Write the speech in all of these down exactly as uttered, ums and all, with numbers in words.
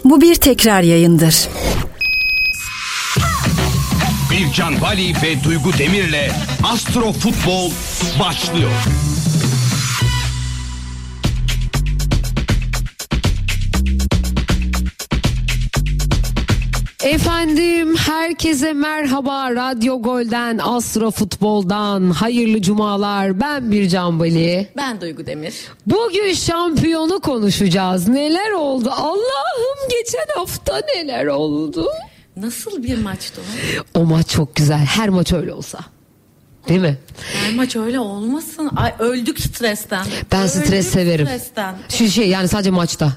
Bu bir tekrar yayındır. Bircan Bali ve Duygu Demir'le Astro Futbol başlıyor. Efendim herkese merhaba. Radyo Gol'den, Astro Futbol'dan hayırlı cumalar. Ben Bircan Bali. Ben Duygu Demir. Bugün şampiyonu konuşacağız. Neler oldu? Allah'ım, geçen hafta neler oldu? Nasıl bir maçtı o? O maç çok güzel. Her maç öyle olsa. Değil mi? Her maç öyle olmasın. Ay, öldük stresten. Ben öldük stres severim. Stresten. Şu şey yani sadece maçta.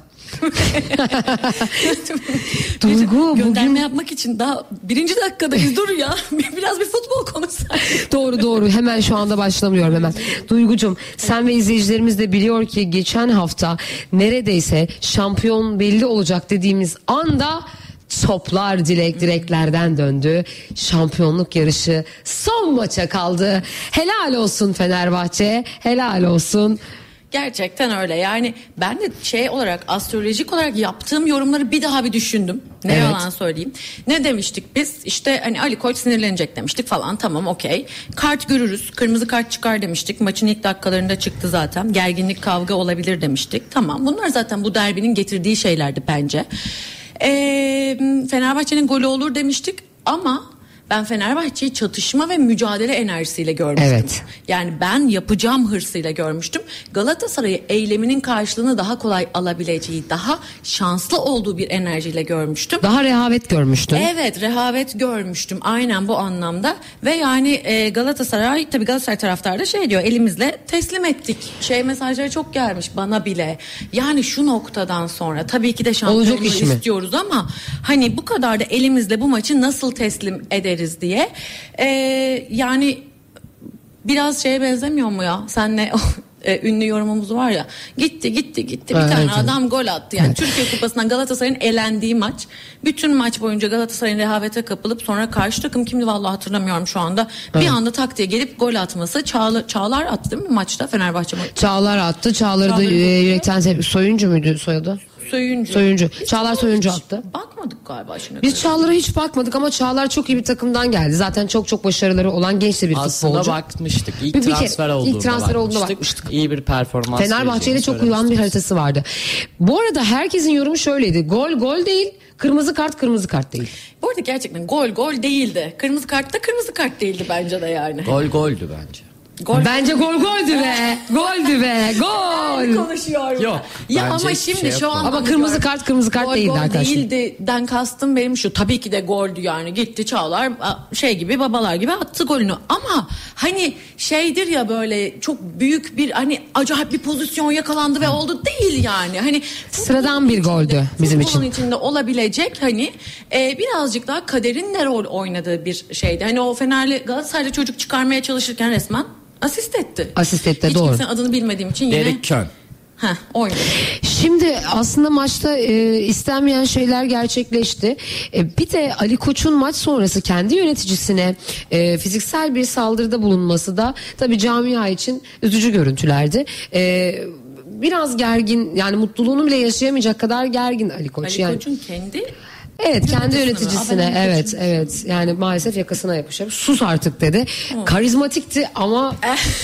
Duygu gönderme bugün... yapmak için daha birinci dakikadayız. Dur ya, biraz bir futbol konuşsak. Doğru doğru, hemen şu anda başlamıyorum hemen. Duygucum, sen ve izleyicilerimiz de biliyor ki geçen hafta neredeyse şampiyon belli olacak dediğimiz anda toplar dilek direklerden döndü. Şampiyonluk yarışı son maça kaldı. Helal olsun Fenerbahçe, helal olsun. Gerçekten öyle. Yani ben de şey olarak, astrolojik olarak yaptığım yorumları bir daha bir düşündüm. Ne Evet. yalan söyleyeyim. Ne demiştik biz? İşte hani Ali Koç sinirlenecek demiştik falan, tamam okey. Kart görürüz, kırmızı kart çıkar demiştik. Maçın ilk dakikalarında çıktı zaten. Gerginlik, kavga olabilir demiştik. Tamam, bunlar zaten bu derbinin getirdiği şeylerdi bence. Ee, Fenerbahçe'nin golü olur demiştik ama ben Fenerbahçe'yi çatışma ve mücadele enerjisiyle görmüştüm. Evet. Yani ben yapacağım hırsıyla görmüştüm. Galatasaray'ı eyleminin karşılığını daha kolay alabileceği, daha şanslı olduğu bir enerjiyle görmüştüm. Daha rehavet görmüştün. Evet, rehavet görmüştüm aynen bu anlamda. Ve yani e, Galatasaray, tabii Galatasaray taraftarı da şey diyor, elimizle teslim ettik. Şey mesajları çok gelmiş bana bile. Yani şu noktadan sonra tabii ki de şampiyonluğu istiyoruz ama hani bu kadar da elimizle bu maçı nasıl teslim ederiz diye. Ee, yani biraz şeye benzemiyor mu ya? Senle e, ünlü yorumumuz var ya. Gitti gitti gitti. Bir evet, tane evet. adam gol attı. Yani Evet. Türkiye Kupası'ndan Galatasaray'ın elendiği maç. Bütün maç boyunca Galatasaray'ın rehavete kapılıp sonra karşı takım kimdi vallahi hatırlamıyorum şu anda. Evet. Bir anda tak diye gelip gol atması. Çağla, Çağlar attı değil mi maçta, Fenerbahçe maçı? Çağlar attı. Çağlar'ı da e, yürekten sev- Soyuncu muydu soyadı? Soyuncu. Soyuncu. Çağlar Soyuncu attı. Bakmadık galiba şimdi. Biz Çağlar'a hiç bakmadık ama Çağlar çok iyi bir takımdan geldi. Zaten çok çok başarıları olan genç de bir Aslında futbolcu. bakmıştık. İlk Bir- bir transfer kere- olduğunda ilk transfer olduğunda bakmıştık. bakmıştık. İyi bir performans. Fenerbahçe ile çok uyulan bir haritası vardı. Bu arada herkesin yorumu şöyleydi. Gol gol değil, kırmızı kart kırmızı kart değil. Bu arada gerçekten gol gol değildi. Kırmızı kart da kırmızı kart değildi bence de yani. Gol goldü bence. Gol. Bence gol goldü be. Goldü be. Gol. Konuşuyorum. Yok, Ya bence ama hiçbir şimdi şey şu yok. an Ama kırmızı kart kırmızı kart gol, değildi gol arkadaşlar. değildi den kastım benim şu, tabii ki de goldü yani, gitti Çağlar şey gibi, babalar gibi attı golünü ama hani şeydir ya, böyle çok büyük bir hani acayip bir pozisyon yakalandı ve oldu değil yani, hani Sıradan bir goldü bizim için. Futbolun içinde olabilecek hani e, birazcık daha kaderin de rol oynadığı bir şeydi. Hani o Fenerli Galatasaraylı çocuk çıkarmaya çalışırken resmen asist etti. Asist etti, Hiç doğru. kimsenin adını bilmediğim için yine. Derek Kön. Heh, oynadı. Şimdi aslında maçta e, istenmeyen şeyler gerçekleşti. E, bir de Ali Koç'un maç sonrası kendi yöneticisine e, fiziksel bir saldırıda bulunması da tabii camia için üzücü görüntülerdi. E, biraz gergin, yani mutluluğunu bile yaşayamayacak kadar gergin Ali Koç. Ali yani. Koç'un kendi Evet, kendi yöneticisine mi? yöneticisine, Abi, evet evet, yani maalesef yakasına yapışıyor. Sus artık dedi. Karizmatikti ama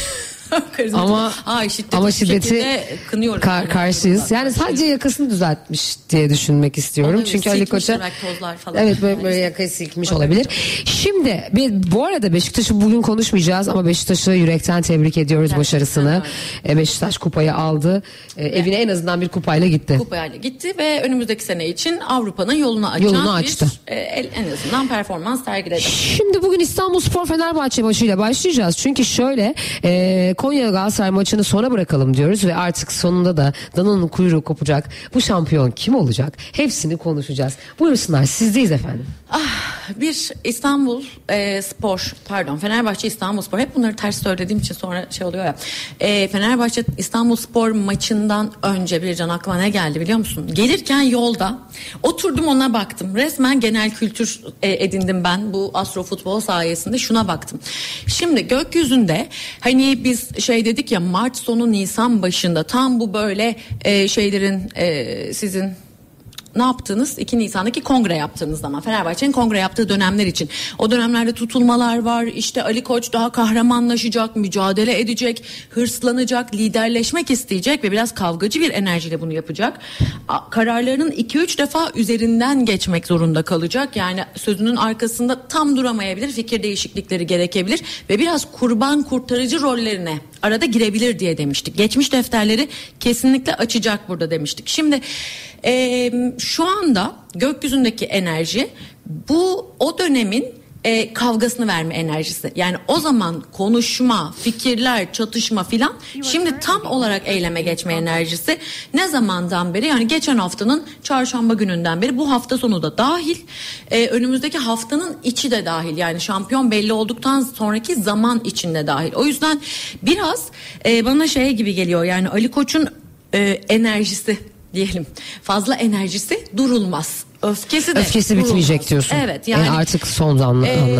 ama Ay, şiddeti ama bir şiddeti şekilde kınıyorum. kar- karşıyız. Yani sadece yakasını düzeltmiş diye düşünmek istiyorum. Olabilir, Çünkü Ali silkmiştir Koç'a belki tozlar falan. evet böyle, böyle yakayı silkmiş olabilir. Şimdi bir, bu arada Beşiktaş'ı bugün konuşmayacağız ama Beşiktaş'ı yürekten tebrik ediyoruz Gerçekten başarısını. E, Beşiktaş kupayı aldı. E, evine en azından bir kupayla gitti. Kupayla gitti ve önümüzdeki sene için Avrupa'nın yolunu açan Yolunu bir açtı. e, en azından performans sergiledi. Şimdi bugün İstanbulspor Fenerbahçe maçıyla başlayacağız. Çünkü şöyle e, Konya Galatasaray maçını sona bırakalım diyoruz ve artık sonunda da dananın kuyruğu kopacak. Bu şampiyon kim olacak? Hepsini konuşacağız. Buyursunlar, sizdeyiz efendim. Ah, bir İstanbul e, Spor, pardon Fenerbahçe İstanbul Spor, hep bunları ters söylediğim için sonra şey oluyor ya. E, Fenerbahçe İstanbul Spor maçından önce bir can aklıma ne geldi biliyor musun? Gelirken yolda oturdum, ona baktım. Resmen genel kültür e, edindim ben bu Astro Futbol sayesinde, şuna baktım. Şimdi gökyüzünde hani biz şey dedik ya, Mart sonu Nisan başında tam bu böyle e, şeylerin e, sizin ne yaptığınız iki Nisan'daki kongre yaptığınız zaman, Fenerbahçe'nin kongre yaptığı dönemler için. O dönemlerde tutulmalar var. İşte Ali Koç daha kahramanlaşacak, mücadele edecek, hırslanacak, liderleşmek isteyecek ve biraz kavgacı bir enerjiyle bunu yapacak. Kararlarının iki üç defa üzerinden geçmek zorunda kalacak. Yani sözünün arkasında tam duramayabilir, fikir değişiklikleri gerekebilir ve biraz kurban kurtarıcı rollerine arada girebilir diye demiştik. Geçmiş defterleri kesinlikle açacak burada demiştik. Şimdi e, şu anda gökyüzündeki enerji bu o dönemin E, kavgasını verme enerjisi. Yani o zaman konuşma, fikirler, çatışma filan, şimdi tam olarak eyleme geçme enerjisi. Ne zamandan beri, yani geçen haftanın çarşamba gününden beri, bu hafta sonu da dahil, e, önümüzdeki haftanın içi de dahil, yani şampiyon belli olduktan sonraki zaman içinde dahil. O yüzden biraz e, bana şey gibi geliyor, yani Ali Koç'un e, enerjisi diyelim, fazla enerjisi durulmaz. Öfkesi de Öfkesi durulmaz. bitmeyecek diyorsun. Evet, yani e artık son anlar. e,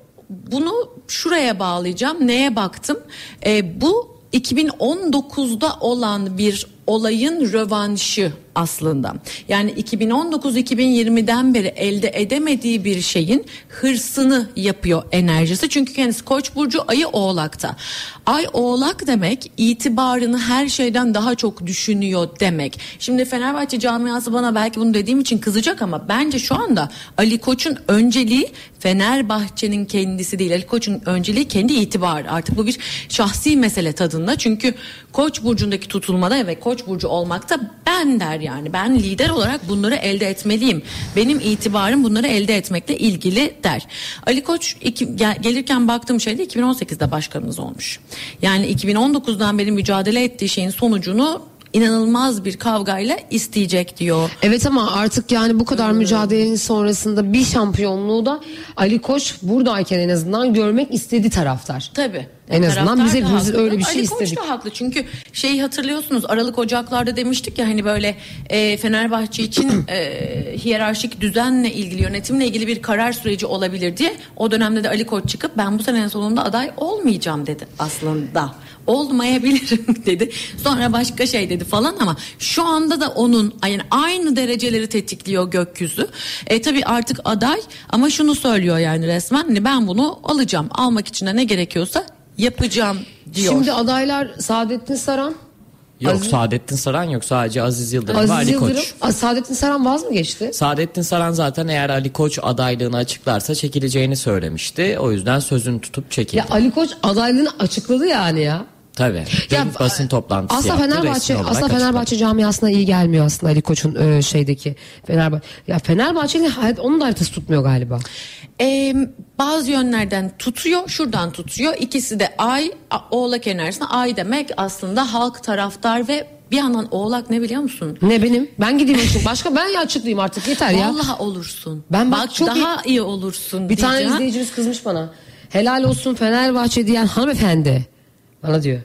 bunu şuraya bağlayacağım. Neye baktım? E, bu iki bin on dokuzda olan bir olayın rövanşı aslında. Yani iki bin on dokuz iki bin yirmiden beri elde edemediği bir şeyin hırsını yapıyor enerjisi. Çünkü kendisi Koç burcu, ayı Oğlak'ta. Ay Oğlak demek itibarını her şeyden daha çok düşünüyor demek. Şimdi Fenerbahçe camiası bana belki bunu dediğim için kızacak ama bence şu anda Ali Koç'un önceliği Fenerbahçe'nin kendisi değil. Ali Koç'un önceliği kendi itibarı. Artık bu bir şahsi mesele tadında. Çünkü Koç burcundaki tutulmada ve Koç burcu olmakta ben der yani. Ben lider olarak bunları elde etmeliyim. Benim itibarım bunları elde etmekle ilgili der. Ali Koç iki, gel, gelirken baktığım şeyde iki bin on sekizde başkanımız olmuş. Yani iki bin on dokuzdan beri mücadele ettiği şeyin sonucunu inanılmaz bir kavgayla isteyecek diyor. Evet ama artık yani bu kadar mücadelenin sonrasında bir şampiyonluğu da Ali Koç buradayken en azından görmek istedi taraftar. Tabii. En azından biz hepimiz haklı. öyle bir şey Ali istedik. Ali Koç da haklı, çünkü şeyi hatırlıyorsunuz, Aralık Ocaklar'da demiştik ya hani böyle e, Fenerbahçe için e, hiyerarşik düzenle ilgili, yönetimle ilgili bir karar süreci olabilir diye. O dönemde de Ali Koç çıkıp ben bu senenin sonunda aday olmayacağım dedi aslında. Olmayabilirim dedi. Sonra başka şey dedi falan ama şu anda da onun yani aynı dereceleri tetikliyor gökyüzü. E tabii artık aday ama şunu söylüyor yani resmen, hani ben bunu alacağım. Almak için de ne gerekiyorsa yapacağım diyor. Şimdi adaylar Saadettin Saran. Yok Aziz, Saadettin Saran yok, sadece Aziz Yıldırım Aziz ve Ali Yıldırım. Koç. Aa, Saadettin Saran vaz mı geçti? Saadettin Saran zaten eğer Ali Koç adaylığını açıklarsa çekileceğini söylemişti. O yüzden sözünü tutup çekildi. Ya Ali Koç adaylığını açıkladı yani ya. Tabii. Ya, Bir basın toplantısı aslında yaptı. Fenerbahçe resmi aslında olarak Fenerbahçe açıkladı. camiasına iyi gelmiyor aslında Ali Koç'un e, şeydeki Fenerbahçe. Ya Fenerbahçe'nin onun da haritası tutmuyor galiba. Ee, bazı yönlerden tutuyor, şuradan tutuyor. İkisi de Ay, Oğlak enerjisine. Ay demek aslında halk, taraftar ve bir yandan Oğlak ne biliyor musun? Ne benim? Ben gideyim şimdi. Başka ben ya açıklayayım artık yeter ya. Vallahi olursun. Ben bak, bak çok daha iyi, iyi olursun. Bir tane diyeceğim. izleyicimiz kızmış bana. Helal olsun Fenerbahçe diyen hanımefendi. Bana diyor.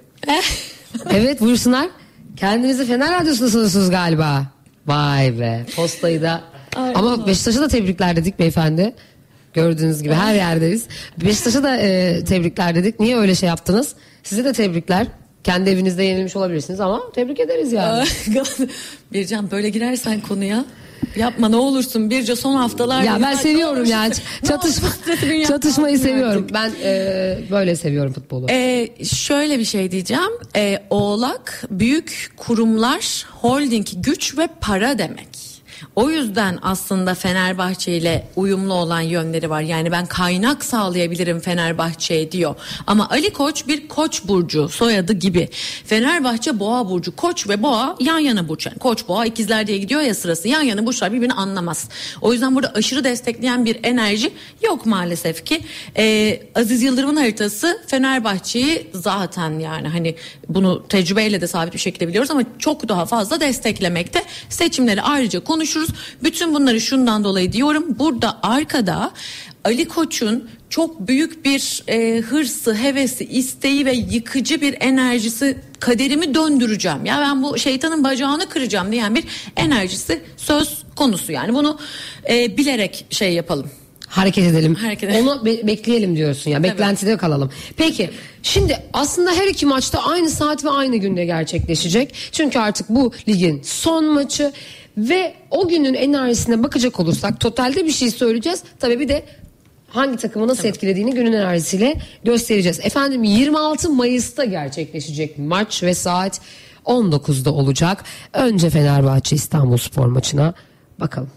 Evet buyursunlar. Kendinizi Fener Radyosu'nda sanıyorsunuz galiba. Vay be. Postayı da. Ay, Ama Allah. Beşiktaş'a da tebrikler dedik beyefendi. Gördüğünüz gibi her yerdeyiz. Beşiktaş'a da e, tebrikler dedik. Niye öyle şey yaptınız? Size de tebrikler. Kendi evinizde yenilmiş olabilirsiniz ama tebrik ederiz yani. Bircan böyle girersen konuya yapma ne olursun. Birce son haftalar. Ya ben seviyorum yani çatışma, çatışmayı seviyorum. Ben e, böyle seviyorum futbolu. Ee, şöyle bir şey diyeceğim. Ee, Oğlak büyük kurumlar, holding, güç ve para demek. O yüzden aslında Fenerbahçe ile uyumlu olan yönleri var. Yani ben kaynak sağlayabilirim Fenerbahçe'ye diyor. Ama Ali Koç bir Koç burcu soyadı gibi. Fenerbahçe Boğa burcu. Koç ve Boğa yan yana burç. Yani Koç Boğa ikizler diye gidiyor ya sırası. Yan yana burçlar birbirini anlamaz. O yüzden burada aşırı destekleyen bir enerji yok maalesef ki. Ee, Aziz Yıldırım'ın haritası Fenerbahçe'yi zaten yani hani bunu tecrübeyle de sabit bir şekilde biliyoruz ama çok daha fazla desteklemekte. Seçimleri ayrıca konuşuruz. Bütün bunları şundan dolayı diyorum. Burada arkada Ali Koç'un çok büyük bir e, hırsı, hevesi, isteği ve yıkıcı bir enerjisi, kaderimi döndüreceğim. Ya ben bu şeytanın bacağını kıracağım diyen bir enerjisi söz konusu. Yani bunu e, bilerek şey yapalım. Hareket edelim. Hareket edelim. Onu be- bekleyelim diyorsun ya. Beklentide kalalım. Peki şimdi aslında her iki maçta aynı saat ve aynı günde gerçekleşecek. Çünkü artık bu ligin son maçı. Ve o günün enerjisine bakacak olursak totalde bir şey söyleyeceğiz. Tabii bir de hangi takımı nasıl tamam. etkilediğini günün enerjisiyle göstereceğiz. Efendim yirmi altı Mayıs'ta gerçekleşecek maç ve saat on dokuzda olacak. Önce Fenerbahçe İstanbulspor maçına bakalım.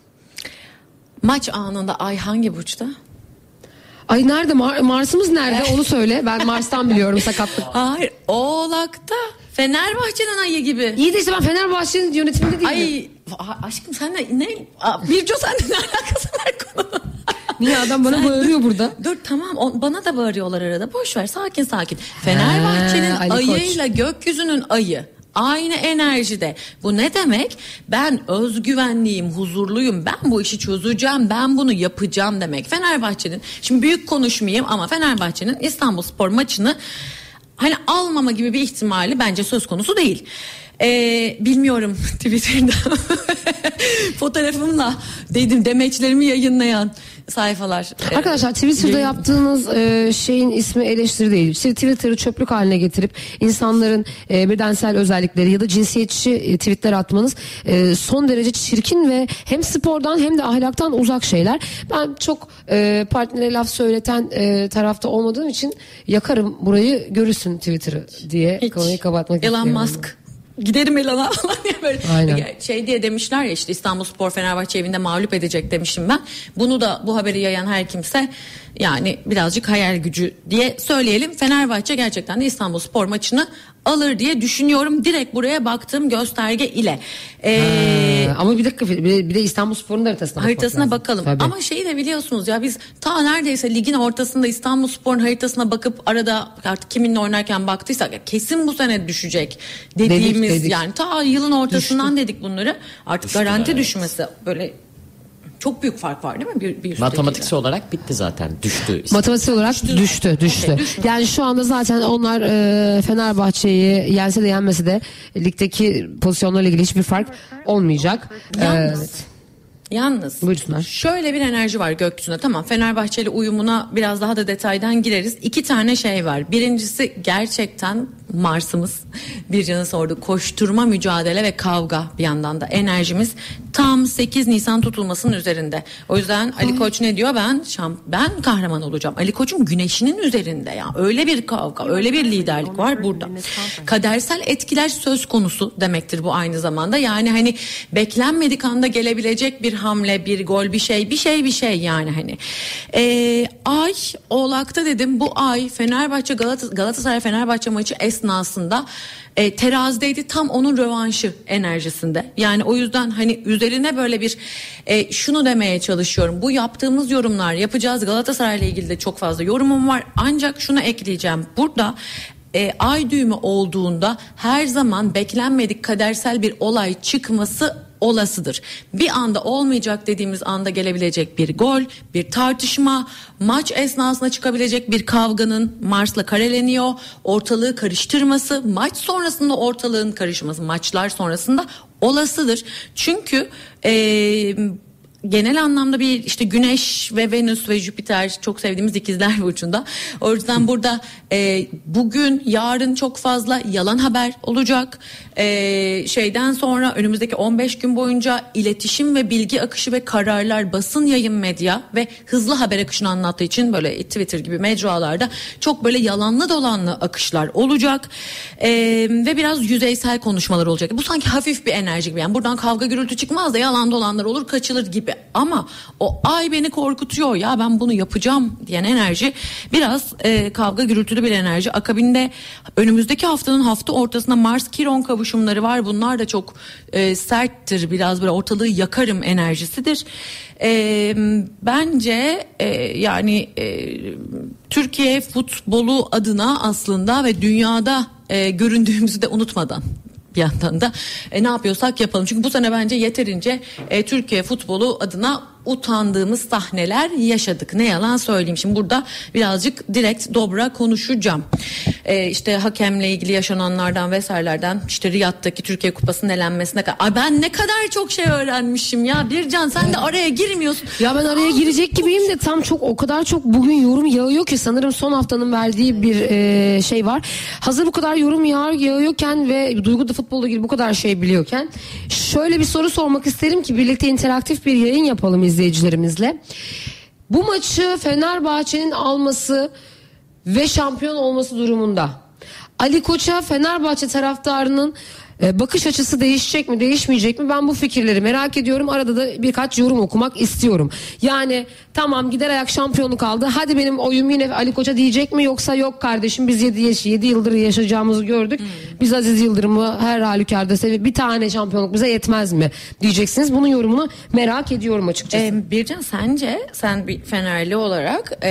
Maç anında ay hangi burçta? Ay nerede? Mar- Mars'ımız nerede? Onu söyle. Ben Mars'tan biliyorum sakatlık. Hayır, Oğlak'ta. Fenerbahçe'nin ayı gibi. İyi de işte ben Fenerbahçe'nin yönetiminde değilim. Ay aşkım sen de ne? Birco sen de ne alakası var konu? Niye adam bana sen bağırıyor burada? Dur tamam o, bana da bağırıyorlar arada. Boş ver sakin sakin. Fenerbahçe'nin He, ayıyla gökyüzünün ayı. Aynı enerjide. Bu ne demek? Ben özgüvenliyim, huzurluyum. Ben bu işi çözeceğim. Ben bunu yapacağım demek. Fenerbahçe'nin, şimdi büyük konuşmayayım ama Fenerbahçe'nin İstanbulspor maçını hani almama gibi bir ihtimali bence söz konusu değil. Ee, bilmiyorum Twitter'da fotoğrafımla dedim demeçlerimi yayınlayan sayfalar. Arkadaşlar Twitter'da yaptığınız e, şeyin ismi eleştiri değil. Twitter'ı çöplük haline getirip insanların e, bedensel özellikleri ya da cinsiyetçi e, tweetler atmanız e, son derece çirkin ve hem spordan hem de ahlaktan uzak şeyler. Ben çok e, partnere laf söyleten e, tarafta olmadığım için yakarım burayı görürsün Twitter'ı diye Hiç. konuyu kapatmak Elon istiyorum. Elon Musk. Giderim Elon'a falan diye böyle. Aynen. Şey diye demişler ya işte İstanbulspor Fenerbahçe evinde mağlup edecek demişim ben. Bunu da bu haberi yayan her kimse yani birazcık hayal gücü diye söyleyelim. Fenerbahçe gerçekten de İstanbulspor maçını alır diye düşünüyorum. Direkt buraya baktığım gösterge ile. Ee, ha, ama bir dakika bir de, bir de İstanbulspor'un da haritasına, haritasına bakalım. Tabii. Ama şeyi de biliyorsunuz ya biz ta neredeyse ligin ortasında İstanbulspor'un haritasına bakıp arada artık kiminle oynarken baktıysak kesin bu sene düşecek dediğimiz dedik, dedik. Yani ta yılın ortasından Düştü. dedik bunları. Artık Düştü garanti evet. düşmesi böyle çok büyük fark var değil mi? Bir, bir matematiksel olarak bitti zaten. Düştü. Matematiksel olarak düştü. Düştü. düştü. Okay, yani şu anda zaten onlar e, Fenerbahçe'yi yense de yenmese de ligdeki pozisyonlarla ilgili hiçbir fark olmayacak. Yalnız. Evet. Yalnız Buyursunlar. Şöyle bir enerji var gökyüzünde. Tamam Fenerbahçe ile uyumuna biraz daha da detaydan gireriz. İki tane şey var. Birincisi gerçekten Mars'ımız. Bir canı sordu. Koşturma, mücadele ve kavga bir yandan da enerjimiz tam sekiz Nisan tutulmasının üzerinde. O yüzden Ali Koç ne diyor? Ben şamp ben kahraman olacağım. Ali Koç'un güneşinin üzerinde ya. Öyle bir kavga, öyle bir liderlik var burada. Kadersel etkiler söz konusu demektir bu aynı zamanda. Yani hani beklenmedik anda gelebilecek bir hamle, bir gol, bir şey, bir şey, bir şey yani hani. Ee, ay Oğlak'ta dedim bu ay Fenerbahçe Galata- Galatasaray Fenerbahçe maçı esnasında e, terazideydi, tam onun rövanşı enerjisinde. Yani o yüzden hani üzerine böyle bir e, şunu demeye çalışıyorum. Bu yaptığımız yorumlar yapacağız. Galatasaray'la ilgili de çok fazla yorumum var. Ancak şunu ekleyeceğim. Burada E, ay düğümü olduğunda her zaman beklenmedik kadersel bir olay çıkması olasıdır. Bir anda olmayacak dediğimiz anda gelebilecek bir gol, bir tartışma, maç esnasında çıkabilecek bir kavganın Mars'la kareleniyor, ortalığı karıştırması, maç sonrasında ortalığın karışması, maçlar sonrasında olasıdır. Çünkü eee genel anlamda bir işte Güneş ve Venüs ve Jüpiter çok sevdiğimiz ikizler burcunda. O yüzden burada e, bugün yarın çok fazla yalan haber olacak. E, şeyden sonra önümüzdeki on beş gün boyunca iletişim ve bilgi akışı ve kararlar, basın, yayın, medya ve hızlı haber akışını anlattığı için böyle Twitter gibi mecralarda çok böyle yalanlı dolanlı akışlar olacak. E, ve biraz yüzeysel konuşmalar olacak. Bu sanki hafif bir enerji gibi. Yani buradan kavga gürültü çıkmaz da yalan dolanlar olur, kaçılır gibi. Ama o ay beni korkutuyor ya ben bunu yapacağım diyen enerji biraz e, kavga gürültülü bir enerji. Akabinde önümüzdeki haftanın hafta ortasında Mars Kiron kavuşumları var. Bunlar da çok e, serttir, biraz böyle ortalığı yakarım enerjisidir. E, bence e, yani e, Türkiye futbolu adına aslında ve dünyada e, göründüğümüzü de unutmadan bir yandan da e, ne yapıyorsak yapalım. Çünkü bu sene bence yeterince e, Türkiye futbolu adına utandığımız sahneler yaşadık. Ne yalan söyleyeyim. Şimdi burada birazcık direkt dobra konuşacağım. e, işte hakemle ilgili yaşananlardan vesairelerden işte Riyad'daki Türkiye Kupası'nın elenmesine kadar. Ay ben ne kadar çok şey öğrenmişim ya Bircan, sen de araya girmiyorsun. Ya ben araya girecek gibiyim de tam çok o kadar çok bugün yorum yağıyor ki sanırım son haftanın verdiği bir e, şey var. Hazır bu kadar yorum yağ, yağıyorken ve Duygu da futbolla ilgili bu kadar şey biliyorken şöyle bir soru sormak isterim ki birlikte interaktif bir yayın yapalım izleyicilerimizle. Bu maçı Fenerbahçe'nin alması ve şampiyon olması durumunda Ali Koç'a Fenerbahçe taraftarının e, bakış açısı değişecek mi, değişmeyecek mi? Ben bu fikirleri merak ediyorum. Arada da birkaç yorum okumak istiyorum. Yani tamam gider ayak şampiyonluk aldı. Hadi benim oyum yine Ali Koç'a diyecek mi? Yoksa yok kardeşim biz yedi yıldır yaşayacağımızı gördük. Hmm. Biz Aziz Yıldırım'ı her halükarda seviyoruz. Bir tane şampiyonluk bize yetmez mi? Diyeceksiniz. Bunun yorumunu merak ediyorum açıkçası. Ee, Bircan sence sen bir Fenerli olarak e,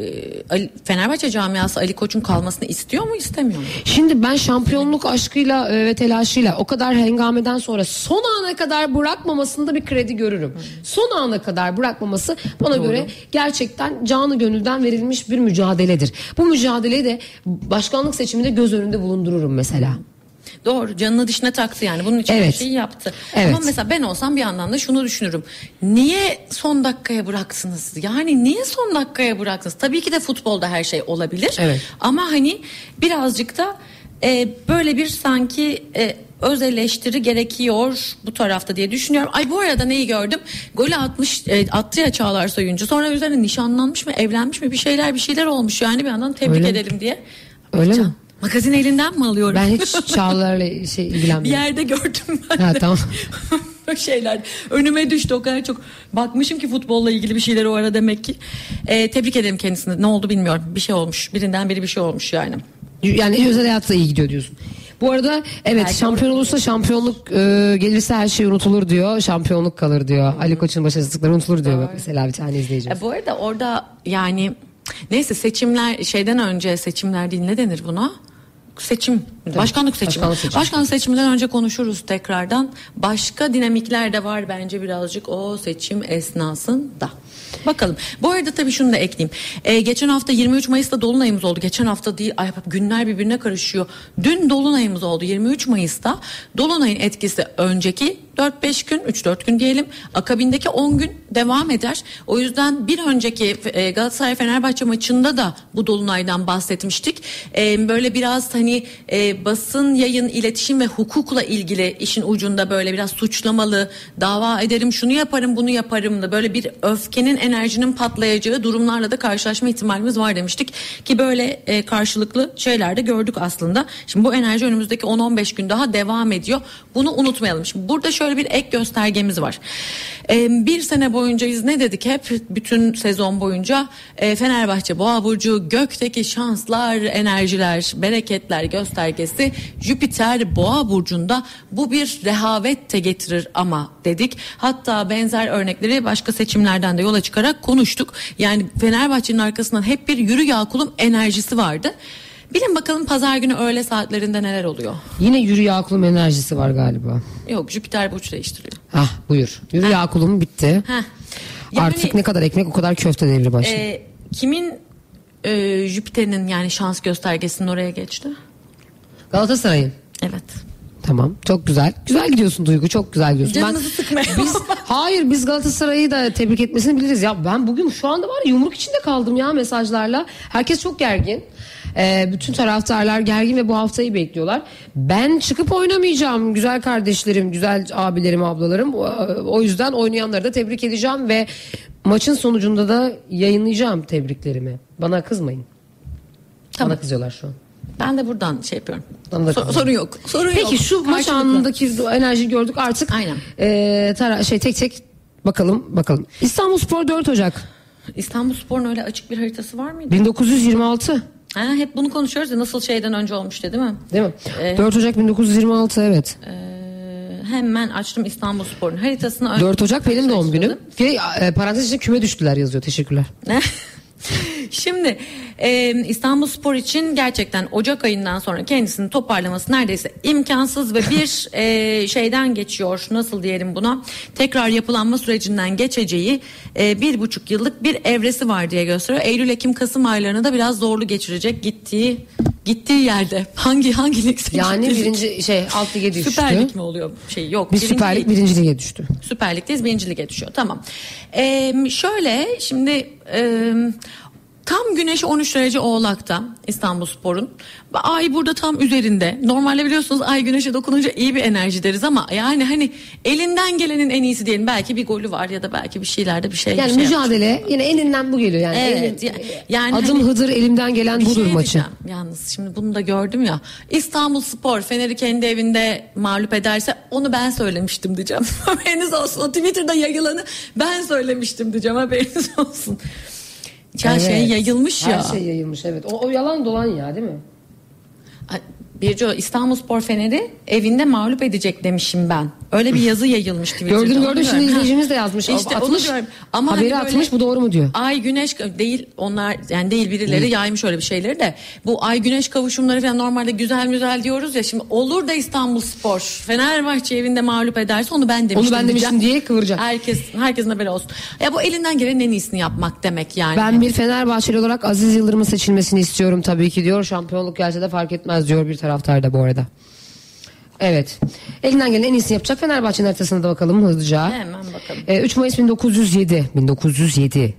Ali, Fenerbahçe camiası Ali Koç'un kalmasını istiyor mu istemiyor mu? Şimdi ben şampiyonluk aşkıyla ve telaşıyla o kadar hengameden sonra son ana kadar bırakmamasında bir kredi görürüm. Hmm. Son ana kadar bırakmaması bana Doğru. göre gerçekten canı gönülden verilmiş bir mücadeledir. Bu mücadeleyi de başkanlık seçiminde göz önünde bulundururum mesela. Doğru, canını dişine taktı yani bunun için evet. her şeyi yaptı. Evet. Ama mesela ben olsam bir yandan da şunu düşünürüm. Niye son dakikaya bıraksınız? Yani niye son dakikaya bıraksınız? Tabii ki de futbolda her şey olabilir. Evet. Ama hani birazcık da e, böyle bir sanki e, öz eleştiri gerekiyor bu tarafta diye düşünüyorum. Ay bu arada neyi gördüm? Golü atmış, e, attı ya Çağlar Soyuncu. Sonra üzerine nişanlanmış mı, evlenmiş mi bir şeyler bir şeyler olmuş yani bir yandan tebrik Öyle edelim diye. Öyle Can, mi? Magazin elinden mi alıyorum? Ben hiç Çağlar'la şey ilgilenmiyorum. Bir yerde gördüm ben ha, de. Tamam. şeyler önüme düştü, o kadar çok bakmışım ki futbolla ilgili bir şeyleri o ara demek ki. Ee, tebrik ederim kendisini. Ne oldu bilmiyorum. Bir şey olmuş. Birinden biri bir şey olmuş yani. Yani özel hayatla iyi gidiyor diyorsun. Bu arada evet Belki şampiyon olursa şampiyonluk e, gelirse her şey unutulur diyor. Şampiyonluk kalır diyor. Hmm. Ali Koç'un başarısızlıkları unutulur diyor. Bak, mesela bir tane izleyeceğiz. E, bu arada orada yani neyse seçimler şeyden önce seçimler değil ne denir buna? Seçim, Tabii. başkanlık seçimi. Başkanlık, seçimi. başkanlık seçiminden önce konuşuruz tekrardan. Başka dinamikler de var bence birazcık o seçim esnasında. Bakalım. Bu arada tabii şunu da ekleyeyim. Ee, geçen hafta yirmi üç Mayıs'ta Dolunay'ımız oldu. Geçen hafta değil. Ay günler birbirine karışıyor. Dün Dolunay'ımız oldu. yirmi üç Mayıs'ta Dolunay'ın etkisi önceki dört beş gün, üç dört gün diyelim. Akabindeki on gün devam eder. O yüzden bir önceki e, Galatasaray Fenerbahçe maçında da bu Dolunay'dan bahsetmiştik. E, böyle biraz hani e, basın, yayın, iletişim ve hukukla ilgili işin ucunda böyle biraz suçlamalı, dava ederim, şunu yaparım, bunu yaparım da böyle bir öfkenin, enerjinin patlayacağı durumlarla da karşılaşma ihtimalimiz var demiştik. Ki böyle e, karşılıklı şeyler de gördük aslında. Şimdi bu enerji önümüzdeki on on beş gün daha devam ediyor. Bunu unutmayalım. Şimdi burada şöyle bir ek göstergemiz var. Ee, bir sene boyunca biz ne dedik hep bütün sezon boyunca e, Fenerbahçe Boğa burcu gökteki şanslar, enerjiler, bereketler göstergesi. Jüpiter Boğa burcunda bu bir rehavet de getirir ama dedik. Hatta benzer örnekleri başka seçimlerden de yola çıkarak konuştuk. Yani Fenerbahçe'nin arkasından hep bir yürü ya kulum enerjisi vardı. Bilin bakalım pazar günü öğle saatlerinde neler oluyor? Yine yürü ya kulum enerjisi var galiba. Yok, Jüpiter burç değiştiriyor. Hah buyur. Yürü ha. ya kulum bitti. Ha. Yani, Artık ne kadar ekmek o kadar köfte devri başladı. E, kimin e, Jüpiter'in yani şans göstergesinin oraya geçti? Galatasaray'ın. Evet. Tamam, çok güzel. Güzel gidiyorsun Duygu, çok güzel gidiyorsun. Canınızı sıkmayın. Biz, hayır biz Galatasaray'ı da tebrik etmesini biliriz. Ya ben bugün şu anda var ya yumruk içinde kaldım ya mesajlarla. Herkes çok gergin. Ee, bütün taraftarlar gergin ve bu haftayı bekliyorlar. Ben çıkıp oynamayacağım güzel kardeşlerim, güzel abilerim, ablalarım. O yüzden oynayanları da tebrik edeceğim ve maçın sonucunda da yayınlayacağım tebriklerimi. Bana kızmayın. Tamam. Bana kızıyorlar şu an. Ben de buradan şey yapıyorum. So- sorun yok. Sorun Peki yok. şu maç anındaki enerjiyi gördük artık. Aynen. E, tara- şey tek tek bakalım bakalım. İstanbulspor dört Ocak. İstanbulspor'un öyle açık bir haritası var mıydı? bin dokuz yüz yirmi altı. Ha, hep bunu konuşuyoruz ya nasıl şeyden önce olmuştu değil mi? Değil mi? Ee, dört Ocak bin dokuz yüz yirmi altı evet. E, hemen açtım İstanbulspor'un haritasını. dört Ocak benim doğum günüm. E, parantez içinde küme düştüler yazıyor. Teşekkürler. Şimdi e, İstanbulspor için gerçekten Ocak ayından sonra kendisini toparlaması neredeyse imkansız ve bir e, şeyden geçiyor. Nasıl diyelim buna? Tekrar yapılanma sürecinden geçeceği e, bir buçuk yıllık bir evresi var diye gösteriyor. Eylül, Ekim, Kasım aylarını da biraz zorlu geçirecek gittiği gittiği yerde hangi hangi lig Yani birinci şey alt lige düştü. Süper Lig mi oluyor? Şey yok. Bir Süper Lig birinci lige düştü. Süper Lig'deyiz, birinci lige düşüyor. Tamam. Ee, şöyle şimdi e, tam güneş on üç derece Oğlak'ta İstanbulspor'un. Ay burada tam üzerinde. Normalde biliyorsunuz ay güneşe dokununca iyi bir enerji deriz ama yani hani elinden gelenin en iyisi diyelim. Belki bir golü var ya da belki bir şeylerde bir şey. Yani bir şey mücadele yapacak. yine elinden bu geliyor yani. Evet. Elim, yani adım hani, Hıdır elimden gelen budur şey maçı. diyeceğim. Yalnız şimdi bunu da gördüm ya. İstanbulspor Fener'i kendi evinde mağlup ederse onu ben söylemiştim diyeceğim. Haberiniz olsun. O Twitter'da yayılanı ben söylemiştim diyeceğim. Haberiniz olsun. Ya Evet. şey yayılmış ya. Her şey yayılmış evet. O, o yalan dolan ya değil mi? Birce İstanbulspor Fener'i evinde mağlup edecek demişim ben. Öyle bir yazı yayılmış Twitter'da. Gördüm Onu gördüm şimdi diyorum. izleyicimiz de yazmış. İşte onu atmış. diyorum. Ama Haberi hani böyle atmış bu doğru mu diyor. Ay güneş değil onlar yani değil birileri hmm. yaymış öyle bir şeyleri de. Bu ay güneş kavuşumları falan normalde güzel güzel diyoruz ya. Şimdi olur da İstanbulspor Fenerbahçe evinde mağlup ederse onu ben demiştim. Onu ben demiştim diye kıvıracak. Herkes, herkesin haberi olsun. Ya bu elinden gelenin en iyisini yapmak demek yani. Ben bir Fenerbahçeli olarak Aziz Yıldırım'ın seçilmesini istiyorum tabii ki diyor. Şampiyonluk gelse de fark etmez diyor bir taraftar da bu arada. Evet. Elinden gelen en iyisini yapacak. Fenerbahçe'nin haritasına da bakalım hızlıca. Hemen bakalım. Ee, üç Mayıs bin dokuz yüz yedi. bin dokuz yüz yedi.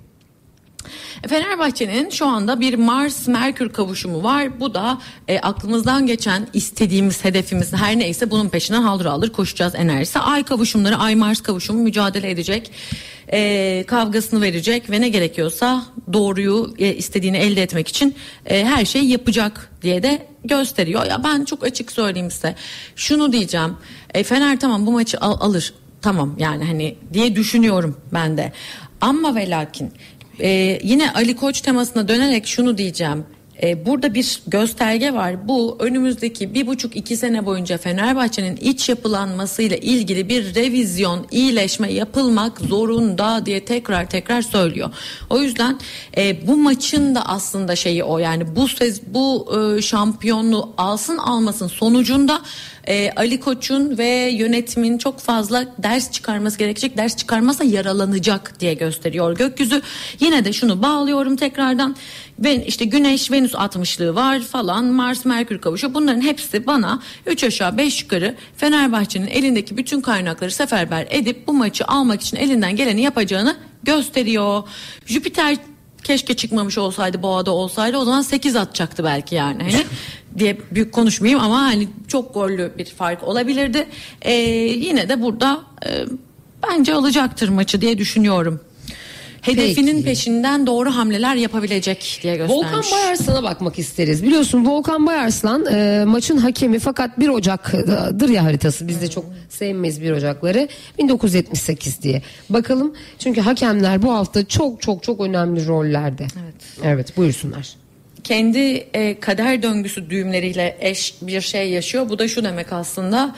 Fenerbahçe'nin şu anda bir Mars-Merkür kavuşumu var. Bu da e, aklımızdan geçen istediğimiz hedefimiz her neyse bunun peşinden haldır haldır koşacağız enerjisi. Ay kavuşumları, Ay-Mars kavuşumu mücadele edecek. E, kavgasını verecek ve ne gerekiyorsa doğruyu e, istediğini elde etmek için e, her şeyi yapacak diye de gösteriyor. Ya ben çok açık söyleyeyim size. Şunu diyeceğim. E, Fener tamam bu maçı al, alır. Tamam yani hani diye düşünüyorum ben de. Ama ve lakin Ee, yine Ali Koç temasına dönerek şunu diyeceğim. Ee, burada bir gösterge var. Bu önümüzdeki bir buçuk iki sene boyunca Fenerbahçe'nin iç yapılanmasıyla ilgili bir revizyon, iyileşme yapılmak zorunda diye tekrar tekrar söylüyor. O yüzden e, bu maçın da aslında şeyi o yani bu sez, bu e, şampiyonluğu alsın almasın sonucunda e, Ali Koç'un ve yönetimin çok fazla ders çıkarması gerekecek. Ders çıkarmazsa yaralanacak diye gösteriyor gökyüzü. Yine de şunu bağlıyorum tekrardan. Ve işte Güneş Venüs altmışlığı var falan, Mars Merkür kavuşuyor. Bunların hepsi bana üç aşağı beş yukarı Fenerbahçe'nin elindeki bütün kaynakları seferber edip bu maçı almak için elinden geleni yapacağını gösteriyor. Jüpiter keşke çıkmamış olsaydı, boğada olsaydı o zaman sekiz atacaktı belki yani. Hani diye büyük konuşmayayım ama hani çok gollü bir fark olabilirdi. Ee, yine de burada e, bence alacaktır maçı diye düşünüyorum. Hedefinin Peki. peşinden doğru hamleler yapabilecek diye göstermiş. Volkan Bayarslan'a bakmak isteriz. Biliyorsun Volkan Bayarslan e, maçın hakemi fakat bir Ocak'dır ya haritası. Biz de çok sevmeyiz bir Ocak'ları. bin dokuz yüz yetmiş sekiz diye. Bakalım çünkü hakemler bu hafta çok çok çok önemli rollerde. Evet, evet buyursunlar. Kendi e, kader döngüsü düğümleriyle eş bir şey yaşıyor. Bu da şu demek aslında...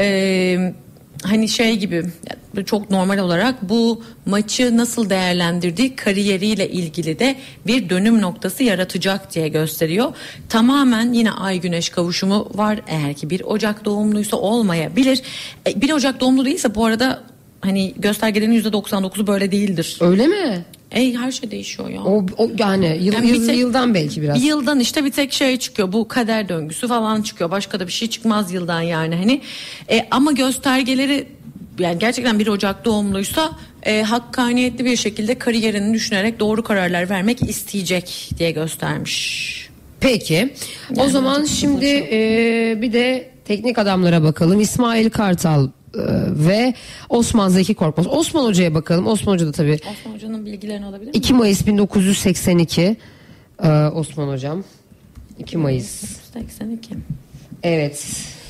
E, Hani şey gibi çok normal olarak bu maçı nasıl değerlendirdiği kariyeriyle ilgili de bir dönüm noktası yaratacak diye gösteriyor. Tamamen yine ay güneş kavuşumu var. Eğer ki bir Ocak doğumluysa olmayabilir. bir Ocak doğumlu değilse bu arada hani göstergelerin yüzde doksan dokuzu böyle değildir. Öyle mi? Ey her şey değişiyor ya. O, o yani, yıl, yani yıl, tek, yıldan belki biraz. Bir yıldan işte bir tek şey çıkıyor. Bu kader döngüsü falan çıkıyor. Başka da bir şey çıkmaz yıldan yani hani. E, ama göstergeleri yani gerçekten bir Ocak doğumluysa e, hakkaniyetli bir şekilde kariyerini düşünerek doğru kararlar vermek isteyecek diye göstermiş. Peki. Yani o zaman şimdi e, bir de teknik adamlara bakalım. İsmail Kartal ve Osman Zeki Korkmaz. Osman Hoca'ya bakalım. Osman Hoca da tabii. Osman Hoca'nın bilgilerini alabilir miyim? iki Mayıs bin dokuz yüz seksen iki ee, Osman Hocam. iki Mayıs. seksen iki. Evet.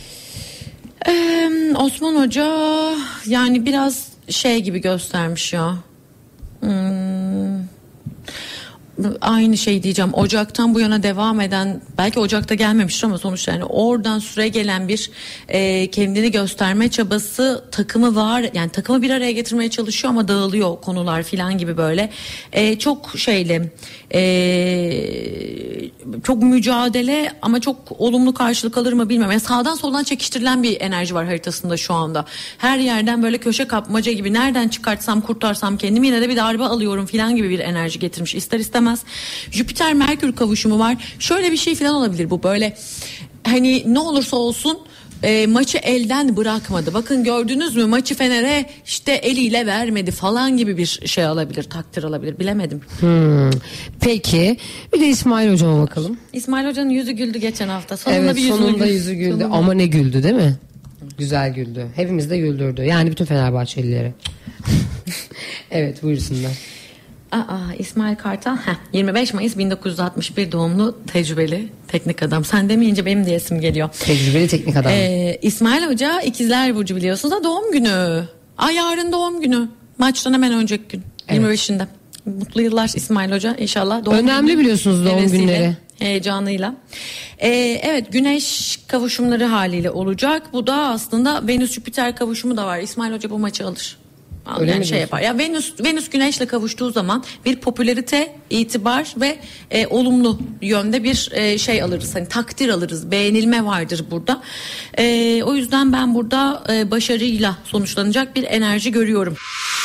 Ee, Osman Hoca yani biraz şey gibi göstermiş ya. Hmm. Aynı şey diyeceğim. Ocaktan bu yana devam eden, belki Ocak'ta gelmemiştir ama sonuçta yani oradan süre gelen bir e, kendini gösterme çabası takımı var. Yani takımı bir araya getirmeye çalışıyor ama dağılıyor konular filan gibi böyle. E, çok şeyli, e, çok mücadele ama çok olumlu karşılık alır mı bilmiyorum. Yani sağdan soldan çekiştirilen bir enerji var haritasında şu anda. Her yerden böyle köşe kapmaca gibi nereden çıkartsam kurtarsam kendimi yine de bir darbe alıyorum filan gibi bir enerji getirmiş. İster istemez istemez. Jüpiter Merkür kavuşumu var. Şöyle bir şey falan olabilir bu, böyle hani ne olursa olsun E, maçı elden bırakmadı. Bakın gördünüz mü, maçı Fener'e işte eliyle vermedi falan gibi bir şey alabilir, takdir alabilir, bilemedim. Hmm. Peki bir de İsmail Hocam'a bakalım. İsmail Hoca'nın yüzü güldü geçen hafta. Sonunda Evet, bir yüzü sonunda güldü. yüzü güldü Sonunda. ama ne güldü değil mi? Güzel güldü. Hepimiz de güldürdü. Yani bütün Fenerbahçelileri. Evet, buyursunlar. Aa, İsmail Kartal heh, yirmi beş Mayıs bin dokuz yüz altmış bir doğumlu tecrübeli teknik adam. Sen demeyince benim diyesim geliyor. Tecrübeli teknik adam. Ee, İsmail Hoca İkizler Burcu, biliyorsunuz da doğum günü. Ay, yarın doğum günü. Maçtan hemen önceki gün. Evet. yirmi beşinde. Mutlu yıllar İsmail Hoca, inşallah. Doğum Önemli günü biliyorsunuz doğum hevesiyle, günleri. heyecanıyla. Ee, evet, güneş kavuşumları haliyle olacak. Bu da aslında Venüs Jüpiter kavuşumu da var. İsmail Hoca bu maçı alır. Öyle yani mi şey diyorsun? yapar. Ya Venüs Venüs Güneş'le kavuştuğu zaman bir popülarite, itibar ve e, olumlu yönde bir e, şey alırız. Hani takdir alırız. Beğenilme vardır burada. E, o yüzden ben burada e, başarıyla sonuçlanacak bir enerji görüyorum.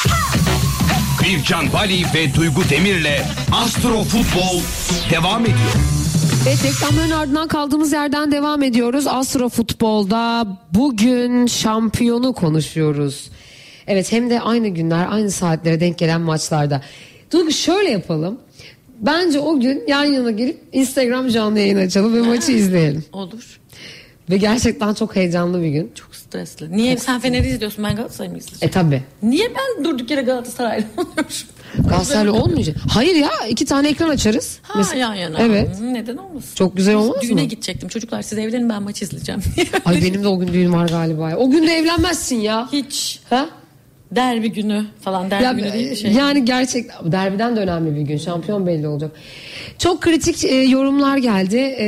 Bircan Bali ve Duygu Demir'le Astro Futbol devam ediyor. Evet, reklamların ardından kaldığımız yerden devam ediyoruz. Astro Futbol'da bugün şampiyonu konuşuyoruz. Evet, hem de aynı günler, aynı saatlere denk gelen maçlarda. Duygu, şöyle yapalım. Bence o gün yan yana gelip Instagram canlı yayın açalım ve maçı izleyelim. Olur. Ve gerçekten çok heyecanlı bir gün. Çok stresli. Niye çok sen Fener'i izliyorsun, ben Galatasaray'ı mı izleyeceğim? E tabi. Niye ben durduk yere Galatasaraylı oluyorum? Galatasaraylı olmayacak. Hayır ya, iki tane ekran açarız. Ha, Mesela- yan yana. Evet. Hı, neden olmasın? Çok güzel olmaz Düğüne mı? gidecektim. Çocuklar siz evlenin, ben maç izleyeceğim. Ay, benim de o gün düğün var galiba. O gün de evlenmezsin ya. Hiç. Ha? Derbi günü falan, derbi Ya, günü değil de şey. Yani gerçekten derbiden de önemli bir gün. Şampiyon belli olacak. Çok kritik e, yorumlar geldi. E,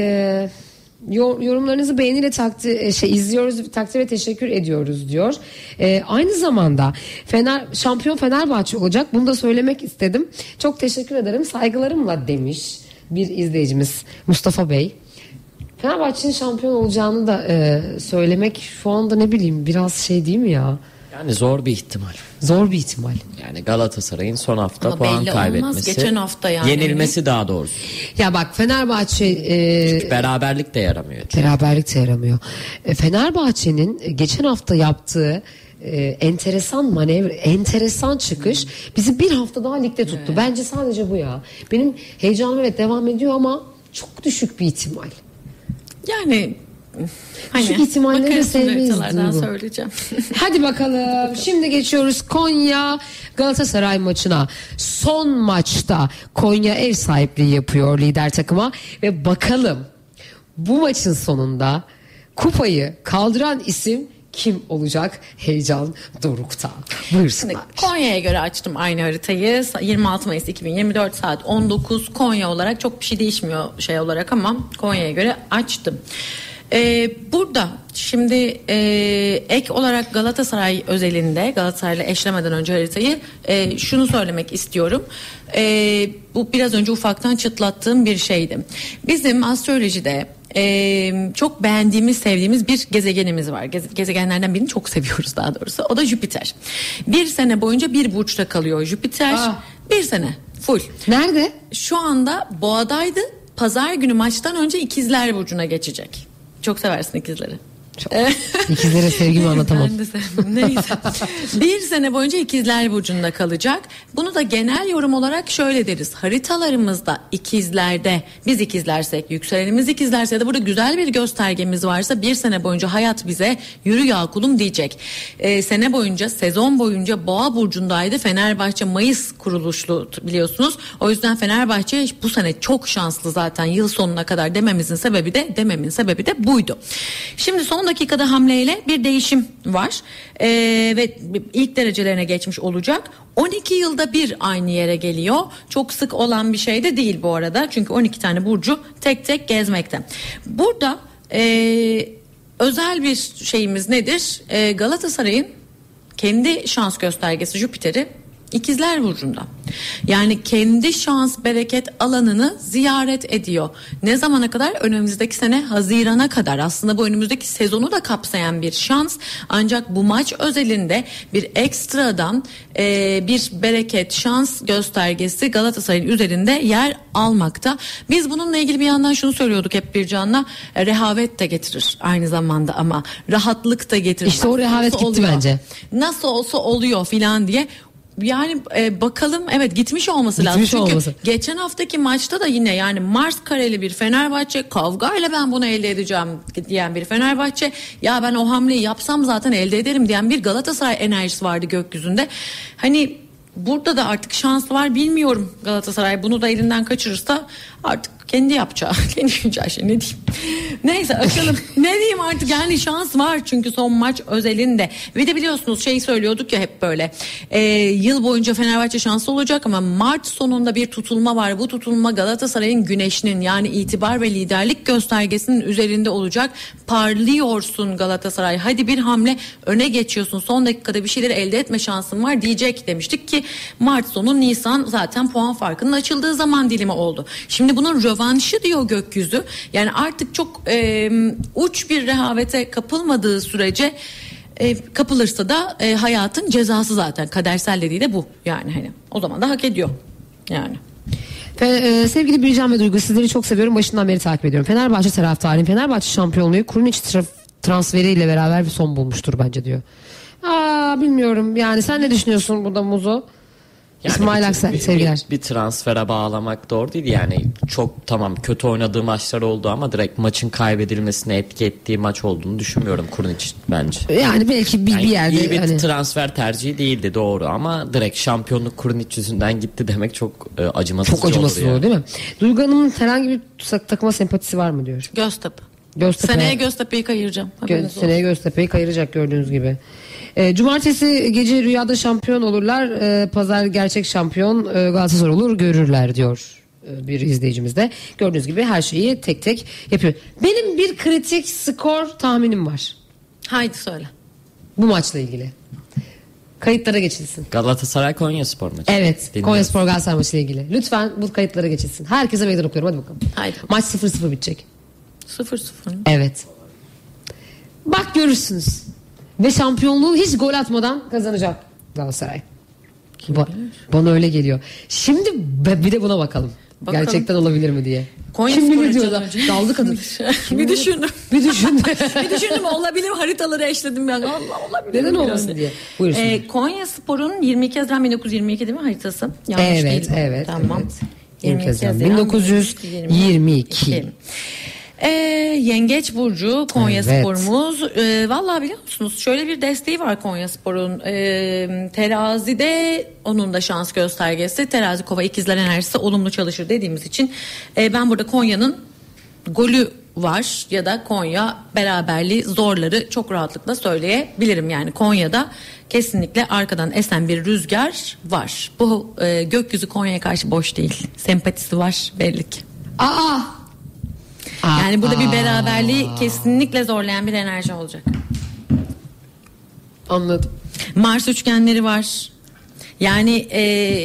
yor, yorumlarınızı beğeniyle takdir, e, şey izliyoruz, takdir ve teşekkür ediyoruz diyor. E, aynı zamanda Fener şampiyon Fenerbahçe olacak. Bunu da söylemek istedim. Çok teşekkür ederim. Saygılarımla demiş bir izleyicimiz Mustafa Bey. Fenerbahçe'nin şampiyon olacağını da e, söylemek şu anda ne bileyim biraz şey değil mi ya? Yani zor bir ihtimal. Zor bir ihtimal. Yani Galatasaray'ın son hafta Ama puan belli kaybetmesi. olmaz. Geçen hafta yani. Yenilmesi daha doğrusu. Ya bak, Fenerbahçe e, Beraberlik de yaramıyor. beraberlik de yaramıyor. E, Fenerbahçe'nin geçen hafta yaptığı e, enteresan manevra, enteresan çıkış bizi bir hafta daha ligde tuttu. Evet. Bence sadece bu ya. Benim heyecanım evet devam ediyor ama çok düşük bir ihtimal. Yani hani, Düşük ihtimalleri de bakarız sevmeyiz haritalardan Duygu. söyleyeceğim. Hadi bakalım. Şimdi geçiyoruz Konya Galatasaray maçına. Son maçta Konya ev sahipliği yapıyor lider takıma ve bakalım bu maçın sonunda kupayı kaldıran isim kim olacak? Heyecan dorukta. Buyursunlar. Konya'ya göre açtım aynı haritayı. yirmi altı Mayıs iki bin yirmi dört saat on dokuz Konya olarak çok bir şey değişmiyor şey olarak ama Konya'ya göre açtım. Ee, burada şimdi e, ek olarak Galatasaray özelinde, Galatasaray'la eşlemeden önce haritayı e, şunu söylemek istiyorum. E, bu biraz önce ufaktan çıtlattığım bir şeydi. Bizim astrolojide Ee, çok beğendiğimiz, sevdiğimiz bir gezegenimiz var. Geze- gezegenlerden birini çok seviyoruz daha doğrusu. O da Jüpiter. Bir sene boyunca bir burçta kalıyor Jüpiter. Aa. Bir sene full. Nerede? Şu anda Boğa'daydı. Pazar günü maçtan önce İkizler Burcu'na geçecek. Çok seversin ikizleri. Çok. İkizlere sevgimi anlatamam. Ben de sevmem. Neyse. Bir sene boyunca İkizler Burcu'nda kalacak. Bunu da genel yorum olarak şöyle deriz. Haritalarımızda ikizlerde, biz ikizlersek, yükselenimiz ikizlerse de burada güzel bir göstergemiz varsa bir sene boyunca hayat bize yürü ya kulum diyecek. Ee, sene boyunca, sezon boyunca Boğa Burcu'ndaydı. Fenerbahçe Mayıs kuruluşlu biliyorsunuz. O yüzden Fenerbahçe bu sene çok şanslı zaten yıl sonuna kadar dememizin sebebi de dememin sebebi de buydu. Şimdi son dakikada hamleyle bir değişim var ee, ve ilk derecelerine geçmiş olacak. on iki yılda bir aynı yere geliyor. Çok sık olan bir şey de değil bu arada. Çünkü on iki tane burcu tek tek gezmekte. Burada e, özel bir şeyimiz nedir? E, Galatasaray'ın kendi şans göstergesi Jüpiter'i İkizler Burcu'nda. Yani kendi şans bereket alanını ziyaret ediyor. Ne zamana kadar? Önümüzdeki sene Haziran'a kadar. Aslında bu önümüzdeki sezonu da kapsayan bir şans. Ancak bu maç özelinde bir ekstradan e, bir bereket, şans göstergesi Galatasaray'ın üzerinde yer almakta. Biz bununla ilgili bir yandan şunu söylüyorduk hep Bircan'la, e, rehavet de getirir aynı zamanda ama rahatlık da getirir. İşte o rehavet gitti oluyor. bence. Nasıl olsa oluyor filan diye. Yani e, bakalım, evet gitmiş olması Gitmiş lazım. Çünkü olması. geçen haftaki maçta da yine yani Mars kareli bir Fenerbahçe, kavgayla ben bunu elde edeceğim diyen bir Fenerbahçe, ya ben o hamleyi yapsam zaten elde ederim diyen bir Galatasaray enerjisi vardı gökyüzünde. Hani burada da artık şans var, bilmiyorum, Galatasaray bunu da elinden kaçırırsa artık kendi yapacağı, kendi yapacağı şey, ne diyeyim. Neyse açalım. Ne diyeyim artık, yani şans var çünkü son maç özelinde. Ve de biliyorsunuz şey söylüyorduk ya hep böyle. E, yıl boyunca Fenerbahçe şanslı olacak ama Mart sonunda bir tutulma var. Bu tutulma Galatasaray'ın güneşinin, yani itibar ve liderlik göstergesinin üzerinde olacak. Parlıyorsun Galatasaray. Hadi bir hamle öne geçiyorsun. Son dakikada bir şeyleri elde etme şansın var diyecek demiştik ki Mart sonu Nisan zaten puan farkının açıldığı zaman dilimi oldu. Şimdi bunun rövanşı diyor gökyüzü. Yani artık çok e, uç bir rehavete kapılmadığı sürece e, kapılırsa da e, hayatın cezası zaten. Kadersel dediği de bu. Yani hani o zaman da hak ediyor. Yani. Fe, e, sevgili Bircan ve Duygu, sizleri çok seviyorum. Başından beri takip ediyorum. Fenerbahçe taraftarıyım. Fenerbahçe şampiyonluğu Kurunic traf, transferiyle beraber bir son bulmuştur bence diyor. Aa, bilmiyorum. Yani sen ne düşünüyorsun burada Muzo? Yani İsmail bir, Aksel, bir, sevgiler. Bir, bir transfere bağlamak doğru değil yani. Çok tamam kötü oynadığı maçlar oldu ama direkt maçın kaybedilmesine etki ettiği maç olduğunu düşünmüyorum Kurunic bence. Yani belki bir, Yani bir yerde iyi bir hani... transfer tercihi değildi doğru ama direkt şampiyonluk Kurunic yüzünden gitti demek çok e, acımasız. Çok acımasız olur oldu değil mi? Duygu Hanım'ın herhangi bir takıma sempatisi var mı diyor. Göztepe. Göztepe. Seneye Göztepe'yi kayıracağım. Gö- seneye Göztepe'yi kayıracak gördüğünüz gibi. E, cumartesi gece rüyada şampiyon olurlar. E, pazar gerçek şampiyon e, Galatasaray olur görürler diyor e, bir izleyicimiz de. Gördüğünüz gibi her şeyi tek tek yapıyor. Benim bir kritik skor tahminim var. Haydi söyle. Bu maçla ilgili. Kayıtlara geçilsin. Galatasaray Konyaspor maçı. Evet. Dinliyorum. Konyaspor Galatasaray maçıyla ilgili. Lütfen bu kayıtlara geçilsin. Herkese meydan okuyorum. Hadi bakalım. Haydi. Maç sıfır sıfır bitecek. sıfır sıfır. Evet. Bak görürsünüz. Ve şampiyonluğu hiç gol atmadan kazanacak Galatasaray. Ba- bana öyle geliyor. Şimdi be- bir de buna bakalım. Bakalım. Gerçekten olabilir mi diye. Konya Kim Spor bilir diyor için da. önce. Daldı kadın. Bir düşündüm. Bir düşündü. Bir düşündüm, olabilir, haritaları eşledim yani. Allah olabilir. Neden mi olmasın yani? diye. Buyursunlar. Ee, Konya Spor'un yirmi iki Haziran bin dokuz yüz yirmi iki değil mi haritası? Yanlış Evet, değil mi? evet, Tamam. evet. yirmi iki Haziran bin dokuz yüz yirmi iki. Ee, Yengeç Burcu Konya Evet. Spor'umuz. Ee, vallahi biliyor musunuz şöyle bir desteği var Konya Spor'un. Ee, terazide onun da şans göstergesi. Terazi Kova ikizler enerjisi olumlu çalışır dediğimiz için e, ben burada Konya'nın golü var ya da Konya beraberliği zorları çok rahatlıkla söyleyebilirim. Yani Konya'da kesinlikle arkadan esen bir rüzgar var. Bu e, gökyüzü Konya'ya karşı boş değil. Sempatisi var belli ki. Aa! Yani burada Aa. bir beraberliği kesinlikle zorlayan bir enerji olacak. Anladım. Mars üçgenleri var. Yani e,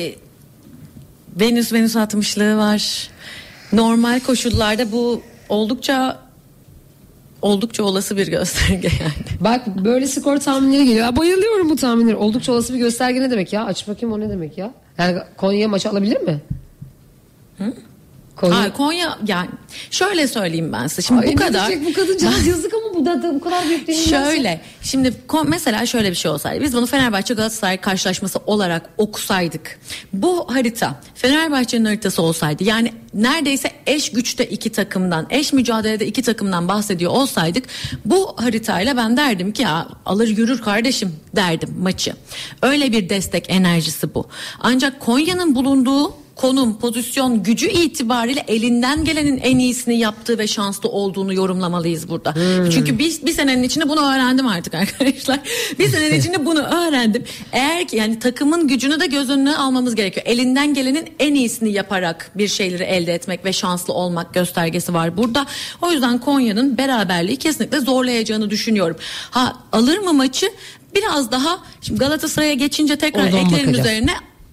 Venüs Venüs altmışlığı var. Normal koşullarda bu oldukça oldukça olası bir gösterge yani. Bak böyle skor tahminleri geliyor. Ya, bayılıyorum bu tahminleri. Oldukça olası bir gösterge ne demek ya? Aç bakayım o ne demek ya? Yani Konya maçı alabilir mi? Hı? Konya... Ay, Konya yani şöyle söyleyeyim ben size. Şimdi Ay, bu ne kadar diyecek bu kadıncağız yazık ama bu da, da bu kadar büyük değil. şöyle şimdi ko- mesela şöyle bir şey olsaydı biz bunu Fenerbahçe Galatasaray karşılaşması olarak okusaydık, bu harita Fenerbahçe'nin haritası olsaydı, yani neredeyse eş güçte iki takımdan, eş mücadelede iki takımdan bahsediyor olsaydık, bu haritayla ben derdim ki ya alır yürür kardeşim derdim maçı. Öyle bir destek enerjisi bu. Ancak Konya'nın bulunduğu konum, pozisyon, gücü itibariyle elinden gelenin en iyisini yaptığı ve şanslı olduğunu yorumlamalıyız burada. Hmm. Çünkü bir, bir senenin içinde bunu öğrendim artık arkadaşlar. Bir senenin içinde bunu öğrendim. Eğer ki yani takımın gücünü de göz önüne almamız gerekiyor. Elinden gelenin en iyisini yaparak bir şeyleri elde etmek ve şanslı olmak göstergesi var burada. O yüzden Konya'nın beraberliği kesinlikle zorlayacağını düşünüyorum. Ha, alır mı maçı? Biraz daha şimdi Galatasaray'a geçince tekrar Oradan eklerin bakacağız. üzerine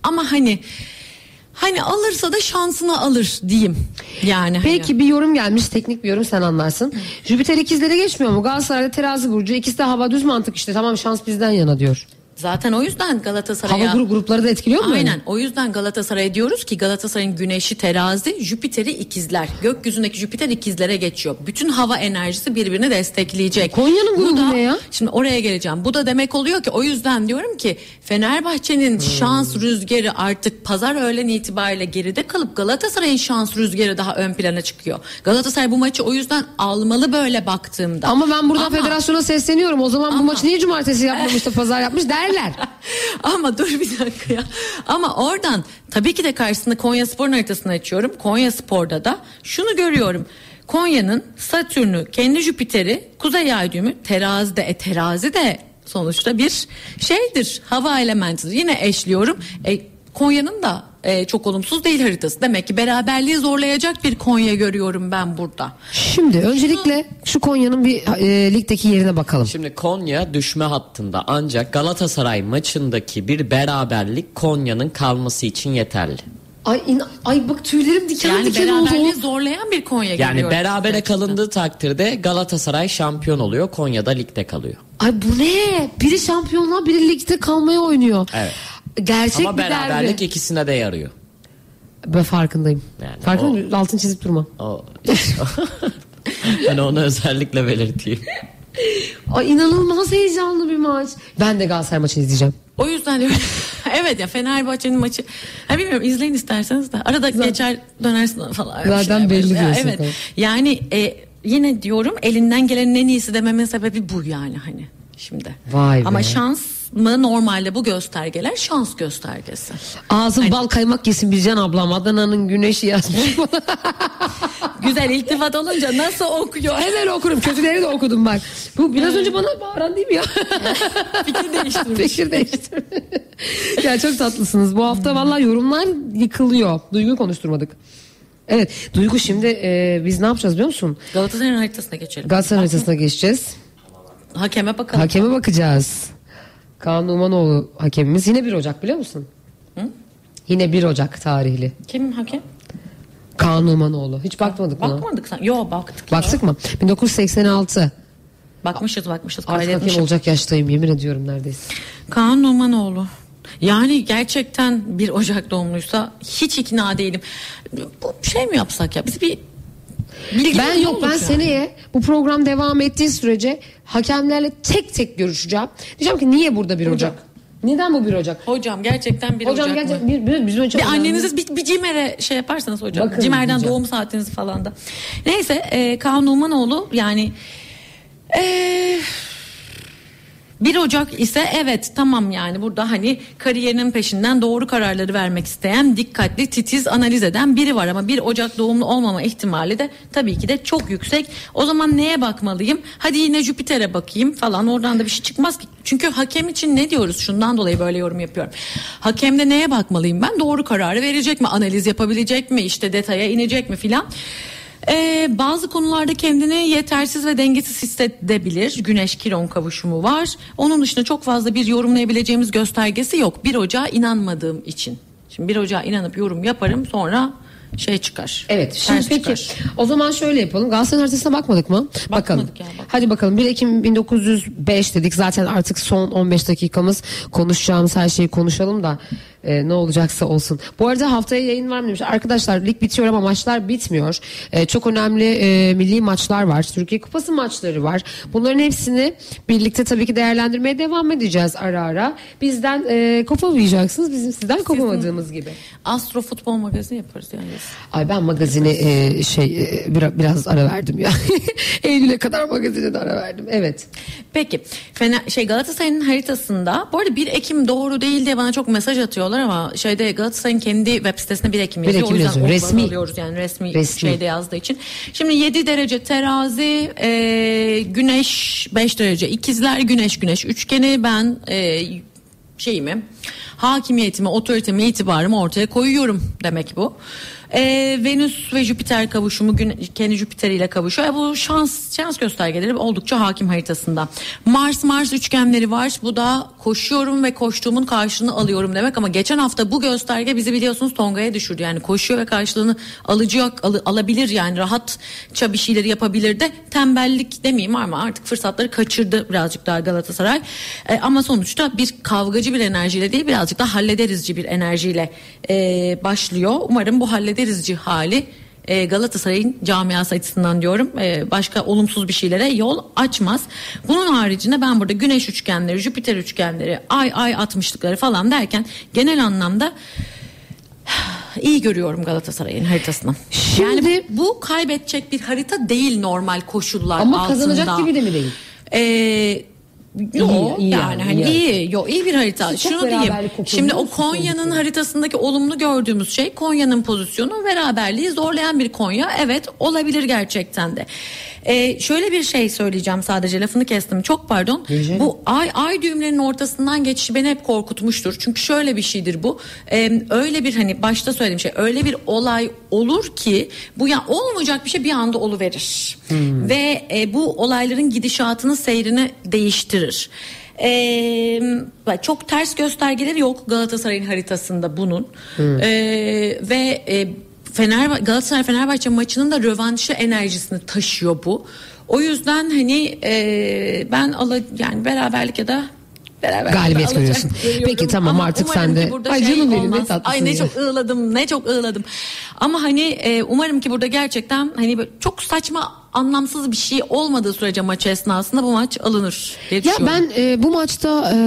Ama hani hani alırsa da şansını alır diyeyim. Yani Peki hani. bir yorum gelmiş, teknik bir yorum, sen anlarsın. Jüpiter ikizlere geçmiyor mu? Galatasaray'da terazi burcu, ikisi de hava, düz mantık işte, tamam şans bizden yana diyor. Zaten o yüzden Galatasaray'a... Hava grup, grupları da etkiliyor mu? Aynen Yani? o yüzden Galatasaray'a diyoruz ki Galatasaray'ın güneşi terazi, Jüpiter'i ikizler. Gökyüzündeki Jüpiter ikizlere geçiyor. Bütün hava enerjisi birbirini destekleyecek. Konya'nın grubu Bu da, ne ya? Şimdi oraya geleceğim. Bu da demek oluyor ki o yüzden diyorum ki Fenerbahçe'nin hmm. şans rüzgarı artık pazar öğlen itibariyle geride kalıp Galatasaray'ın şans rüzgarı daha ön plana çıkıyor. Galatasaray bu maçı o yüzden almalı böyle baktığımda. Ama ben buradan Ama, federasyona sesleniyorum. O zaman ama, bu maçı niye cumartesi yapmamış da pazar yapmış derler. Ama dur bir dakika ya. Ama oradan tabii ki de karşısında Konyaspor'un haritasını açıyorum. Konyaspor'da da şunu görüyorum. Konya'nın Satürn'ü, kendi Jüpiter'i, Kuzey Ay düğümü terazide. E terazi de sonuçta bir şeydir. Hava elementidir. Yine eşliyorum. E, Konya'nın da e, çok olumsuz değil haritası. Demek ki beraberliği zorlayacak bir Konya görüyorum ben burada. Şimdi öncelikle şu Konya'nın bir e, ligdeki yerine bakalım. Şimdi Konya düşme hattında, ancak Galatasaray maçındaki bir beraberlik Konya'nın kalması için yeterli. Ay in, ay bak tüylerim diken Yani diken oldu. beraberliği zorlayan bir Konya Yani görüyorum. berabere gerçekten. kalındığı takdirde Galatasaray şampiyon oluyor, Konya da ligde kalıyor. Ay bu ne? Biri şampiyonluğa, biri ligde kalmaya oynuyor. Evet. Gerçek Ama bir beraberlik derbi. ikisine de yarıyor. Ben farkındayım. Yani Farkındayım. o- Altın çizip durma. O... Ben onu özellikle belirteyim. Ay inanılmaz heyecanlı bir maç. Ben de Galatasaray maçını izleyeceğim. O yüzden diyorum. Evet ya Fenerbahçe'nin maçı. Ha bilmiyorum, izleyin isterseniz de. Arada Zaten- geçer dönersin falan. Öyle bir Zaten şey belli yaparız. diyorsun, Ya, evet. tabii. Yani e, yine diyorum elinden gelenin en iyisi dememin sebebi bu yani hani şimdi. Vay be. Ama şans mı normalde bu göstergeler şans göstergesi. Ağzım bal kaymak yesin Bircan ablam. Adana'nın güneşi yazmış. Güzel iltifat olunca nasıl okuyor? Hemen okurum. Kötüleri de okudum bak. Bu biraz önce bana bağıran değil mi ya? Fikir değiştirmiş. Fikir değiştir. Ya çok tatlısınız. Bu hafta vallahi yorumlar yıkılıyor. Duygu'yu konuşturmadık. Evet. Duygu şimdi e, biz ne yapacağız biliyor musun? Galatasaray'ın haritasına geçelim. Galatasaray haritasına geçeceğiz. Hakeme bakalım. Hakeme bakacağız. Kaan Numanoğlu hakemimiz. Yine bir Ocak biliyor musun? Hı? Yine bir Ocak tarihli. Kim hakem? Kaan Numanoğlu. Hiç bakmadık mı? Bakmadık sen. Yo baktık. Baktık mı? bin dokuz yüz seksen altı. Bakmışız bakmışız. Artık hakem Kaydetmişim. olacak yaştayım yemin ediyorum neredeyse. Kaan Numanoğlu. Yani gerçekten bir Ocak doğumluysa hiç ikna değilim. Bu şey mi yapsak ya? Biz bir bilgi Ben yok ben seneye bu program devam ettiği sürece hakemlerle tek tek görüşeceğim. Diyeceğim ki niye burada bir Ocak? Neden bu bir Ocak? Hocam gerçekten bir Hocam Ocak gerçekten mı? bir, bir, bizim için Bir önemli. annenizi bir, bir CİMER'e şey yaparsanız hocam. Bakın CİMER'den diyeceğim. doğum saatinizi falan da. Neyse e, Kaan Numanoğlu yani e, bir Ocak ise evet tamam yani burada hani kariyerinin peşinden doğru kararları vermek isteyen, dikkatli, titiz analiz eden biri var ama bir Ocak doğumlu olmama ihtimali de tabii ki de çok yüksek. O zaman neye bakmalıyım? Hadi yine Jüpiter'e bakayım falan, oradan da bir şey çıkmaz ki. Çünkü hakem için ne diyoruz? Şundan dolayı böyle yorum yapıyorum. Hakemde neye bakmalıyım ben? Doğru kararı verecek mi? Analiz yapabilecek mi? İşte detaya inecek mi filan? Ee, bazı konularda kendini yetersiz ve dengesiz hissedebilir. Güneş Kiron kavuşumu var. Onun dışında çok fazla bir yorumlayabileceğimiz göstergesi yok. bir Ocağa inanmadığım için. Şimdi bir Ocağa inanıp yorum yaparım, sonra şey çıkar. Evet. Şimdi ters peki çıkar. o zaman şöyle yapalım. Galatasaray'ın haritasına bakmadık mı? Bakalım. ya, bak. Hadi bakalım. bir Ekim bin dokuz yüz beş dedik. Zaten artık son on beş dakikamız, konuşacağımız her şeyi konuşalım da e, ne olacaksa olsun. Bu arada haftaya yayın var mı demiş. Arkadaşlar lig bitiyor ama maçlar bitmiyor. E, çok önemli e, milli maçlar var. Türkiye Kupası maçları var. Bunların hepsini birlikte tabii ki değerlendirmeye devam edeceğiz ara ara. Bizden e, kopamayacaksınız. Bizim sizden kopamadığımız gibi. Astro Futbol Magazini yaparız yani. Ay ben magazini e, şey e, biraz, biraz ara verdim ya. Eylül'e kadar magazine de ara verdim. Evet. Peki Fener, şey Galatasaray'ın haritasında bu arada bir Ekim doğru değil diye bana çok mesaj atıyorlar ama şeyde Galatasaray'ın kendi web sitesinde bir Ekim yazıyor. Ekim o yüzden yazıyor. oradan Resmi. alıyoruz yani resmi, Resmi. şeyde yazdığı için. Şimdi yedi derece terazi, e, güneş beş derece ikizler, güneş güneş üçgeni, ben e, şeyimi, hakimiyetimi, otoritemi, itibarımı ortaya koyuyorum demek bu. Ee, Venüs ve Jüpiter kavuşumu, gün kendi Jüpiter ile kavuşuyor. E, bu şans şans göstergeleri oldukça hakim haritasında. Mars Mars üçgenleri var. Bu da koşuyorum ve koştuğumun karşılığını alıyorum demek, ama geçen hafta bu gösterge bizi biliyorsunuz tongaya düşürdü. Yani koşuyor ve karşılığını alacak, al, alabilir yani, rahatça bir şeyleri yapabilir de, tembellik demeyeyim ama artık fırsatları kaçırdı birazcık daha Galatasaray. E, ama sonuçta bir kavgacı bir enerjiyle değil, birazcık da hallederizci bir enerjiyle e, başlıyor. Umarım bu hallederizci hali e, Galatasaray'ın camiası açısından diyorum e, başka olumsuz bir şeylere yol açmaz. Bunun haricinde ben burada güneş üçgenleri, Jüpiter üçgenleri, ay ay atmışlıkları falan derken genel anlamda iyi görüyorum Galatasaray'ın haritasını. Şimdi yani bu kaybedecek bir harita değil normal koşullar ama altında. kazanacak gibi de mi değil? Eee Yo, iyi yani, yani, hani iyi. iyi, yo iyi bir harita. Çok Şunu beraberlik diyeyim. kokuyor, Şimdi o musun? Konya'nın haritasındaki olumlu gördüğümüz şey, Konya'nın pozisyonu, beraberliği zorlayan bir Konya. Evet, olabilir gerçekten de. Ee, şöyle bir şey söyleyeceğim, sadece lafını kestim. Çok pardon. Rica Bu ay ay düğümlerinin ortasından geçişi beni hep korkutmuştur. Çünkü şöyle bir şeydir bu. Ee, öyle bir, hani başta söylediğim şey, öyle bir olay olur ki bu ya olmayacak bir şey bir anda oluverir. Hmm. Ve e, bu olayların gidişatını, seyrini değiştirir. Ee, çok ters göstergeleri yok Galatasaray'ın haritasında bunun. Hmm. Ee, ve e, Fenerbahçe, Galatasaray Fenerbahçe maçının da rövanşı enerjisini taşıyor bu. O yüzden hani e, ben ala, yani beraberlik ya da beraberlik galibiyet görüyorsun. Peki tamam, ama artık sen de. Ay şey canım benim, ne tatlısın. Ay ne ya. Çok ığladım, ne çok ığladım. Ama hani e, umarım ki burada gerçekten hani çok saçma, anlamsız bir şey olmadığı sürece maç esnasında bu maç alınır diye ya ben e, bu maçta e,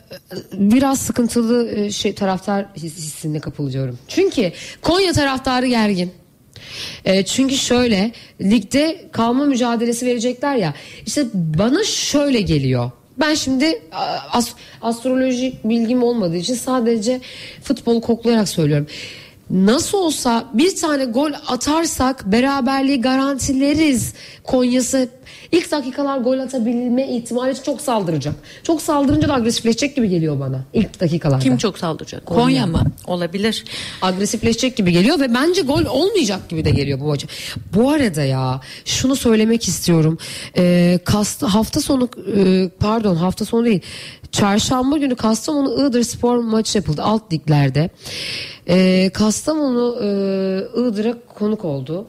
biraz sıkıntılı e, şey taraftar hissine kapılıyorum. Çünkü Konya taraftarı gergin. E, çünkü şöyle, ligde kalma mücadelesi verecekler ya. İşte bana şöyle geliyor. Ben şimdi as, astrolojik bilgim olmadığı için sadece futbolu koklayarak söylüyorum. Nasıl olsa bir tane gol atarsak beraberliği garantileriz. Konya'sı ilk dakikalar gol atabilme ihtimali çok saldıracak. Çok saldırınca da agresifleşecek gibi geliyor bana ilk dakikalarda. Kim çok saldıracak? Konya, Konya mı? Olabilir. Agresifleşecek gibi geliyor ve bence gol olmayacak gibi de geliyor bu maça. Bu arada ya şunu söylemek istiyorum. Ee, kast, hafta sonu e, pardon hafta sonu değil. Çarşamba günü Kastamonu Iğdır Spor maçı yapıldı alt liglerde. Ee, Kastamonu e, Iğdır'a konuk oldu.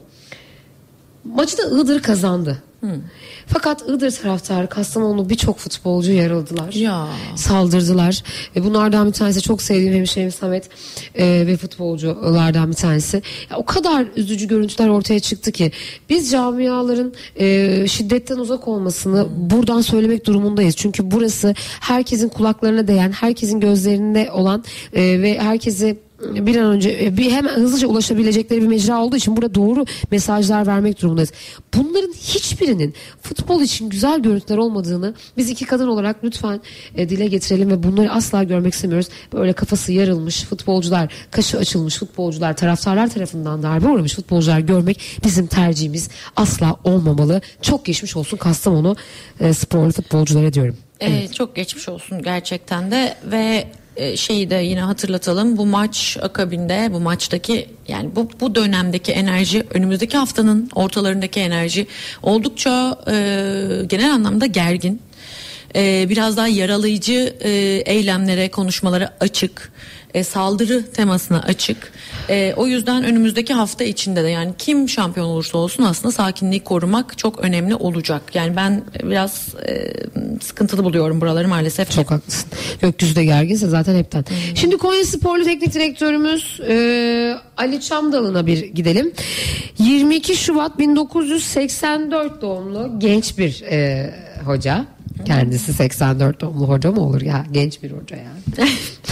Maçı da Iğdır kazandı. Hmm. Fakat Iğdır taraftarı Kastamonu birçok futbolcu yaraladılar. Ya. Saldırdılar. Ve bunlardan bir tanesi çok sevdiğim hemşehrim Samet e, ve futbolculardan bir tanesi. Ya, o kadar üzücü görüntüler ortaya çıktı ki biz camiaların e, şiddetten uzak olmasını hmm. buradan söylemek durumundayız. Çünkü burası herkesin kulaklarına değen, herkesin gözlerinde olan e, ve herkesi bir an önce bir hemen hızlıca ulaşabilecekleri bir mecra olduğu için burada doğru mesajlar vermek durumundayız. Bunların hiçbirinin futbol için güzel görüntüler olmadığını biz iki kadın olarak lütfen e, dile getirelim ve bunları asla görmek istemiyoruz. Böyle kafası yarılmış futbolcular, kaşı açılmış futbolcular, taraftarlar tarafından darbe uğramış futbolcular görmek bizim tercihimiz asla olmamalı. Çok geçmiş olsun Kastamonu e, sporlu futbolculara diyorum. Evet. Ee, çok geçmiş olsun gerçekten de ve şeyi de yine hatırlatalım, bu maç akabinde, bu maçtaki yani bu bu dönemdeki enerji, önümüzdeki haftanın ortalarındaki enerji oldukça e, genel anlamda gergin, e, biraz daha yaralayıcı e, eylemlere, konuşmalara açık, e, saldırı temasına açık. E, o yüzden önümüzdeki hafta içinde de yani kim şampiyon olursa olsun aslında sakinliği korumak çok önemli olacak. Yani ben biraz e, sıkıntılı buluyorum buraları maalesef. Çok haklısın. Gökyüzü de gerginse zaten hepten. Hmm. Şimdi Konya Sporlu Teknik Direktörümüz e, Ali Çamdalı'na bir gidelim. yirmi iki Şubat bin dokuz yüz seksen dört doğumlu genç bir e, hoca. Kendisi seksen dört doğumlu hoca mı olur ya? Genç bir hoca yani.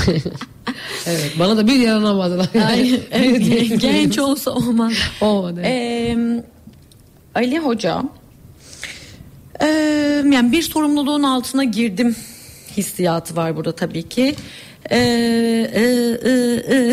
Evet, bana da bir yaranamadılar. Yani. Evet, genç olsa olmaz. Olmadı. Ee, Ali Hoca, ee, yani bir sorumluluğun altına girdim hissiyatı var burada tabii ki. Ee, e, e, e.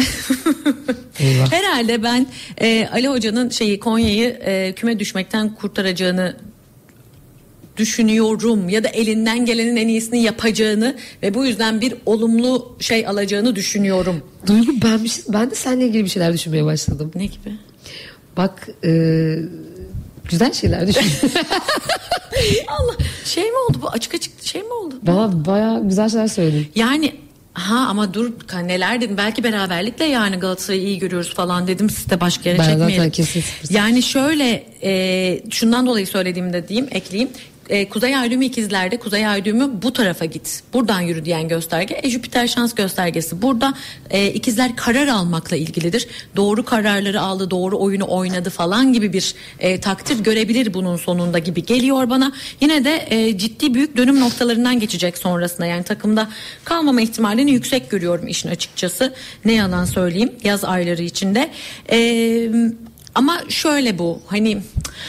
Herhalde ben e, Ali Hoca'nın şeyi Konya'yı e, küme düşmekten kurtaracağını düşünüyorum ya da elinden gelenin en iyisini yapacağını ve bu yüzden bir olumlu şey alacağını düşünüyorum. Duygu ben bir şey, ben de seninle ilgili bir şeyler düşünmeye başladım. Ne gibi? Bak e, güzel şeyler düşün. Allah, şey mi oldu bu, açık açık şey mi oldu? Bana bayağı güzel şeyler söyledin. Yani ha ama dur neler dedim, belki beraberlikle yani Galatasaray'ı iyi görüyoruz falan dedim, siz de başka yere Ben çekmeyelim. zaten kesin. Yani şöyle e, şundan dolayı söylediğimde diyeyim, ekleyeyim. E, Kuzey Ay düğümü ikizlerde, Kuzey Ay düğümü bu tarafa git, buradan yürü diyen gösterge. E, Jüpiter şans göstergesi burada. E, ikizler karar almakla ilgilidir. Doğru kararları aldı, doğru oyunu oynadı falan gibi bir e, takdir görebilir bunun sonunda gibi geliyor bana. Yine de e, ciddi büyük dönüm noktalarından geçecek sonrasında. Yani takımda kalmama ihtimalini yüksek görüyorum işin açıkçası. Ne yalan söyleyeyim, yaz ayları içinde. E, ama şöyle bu hani...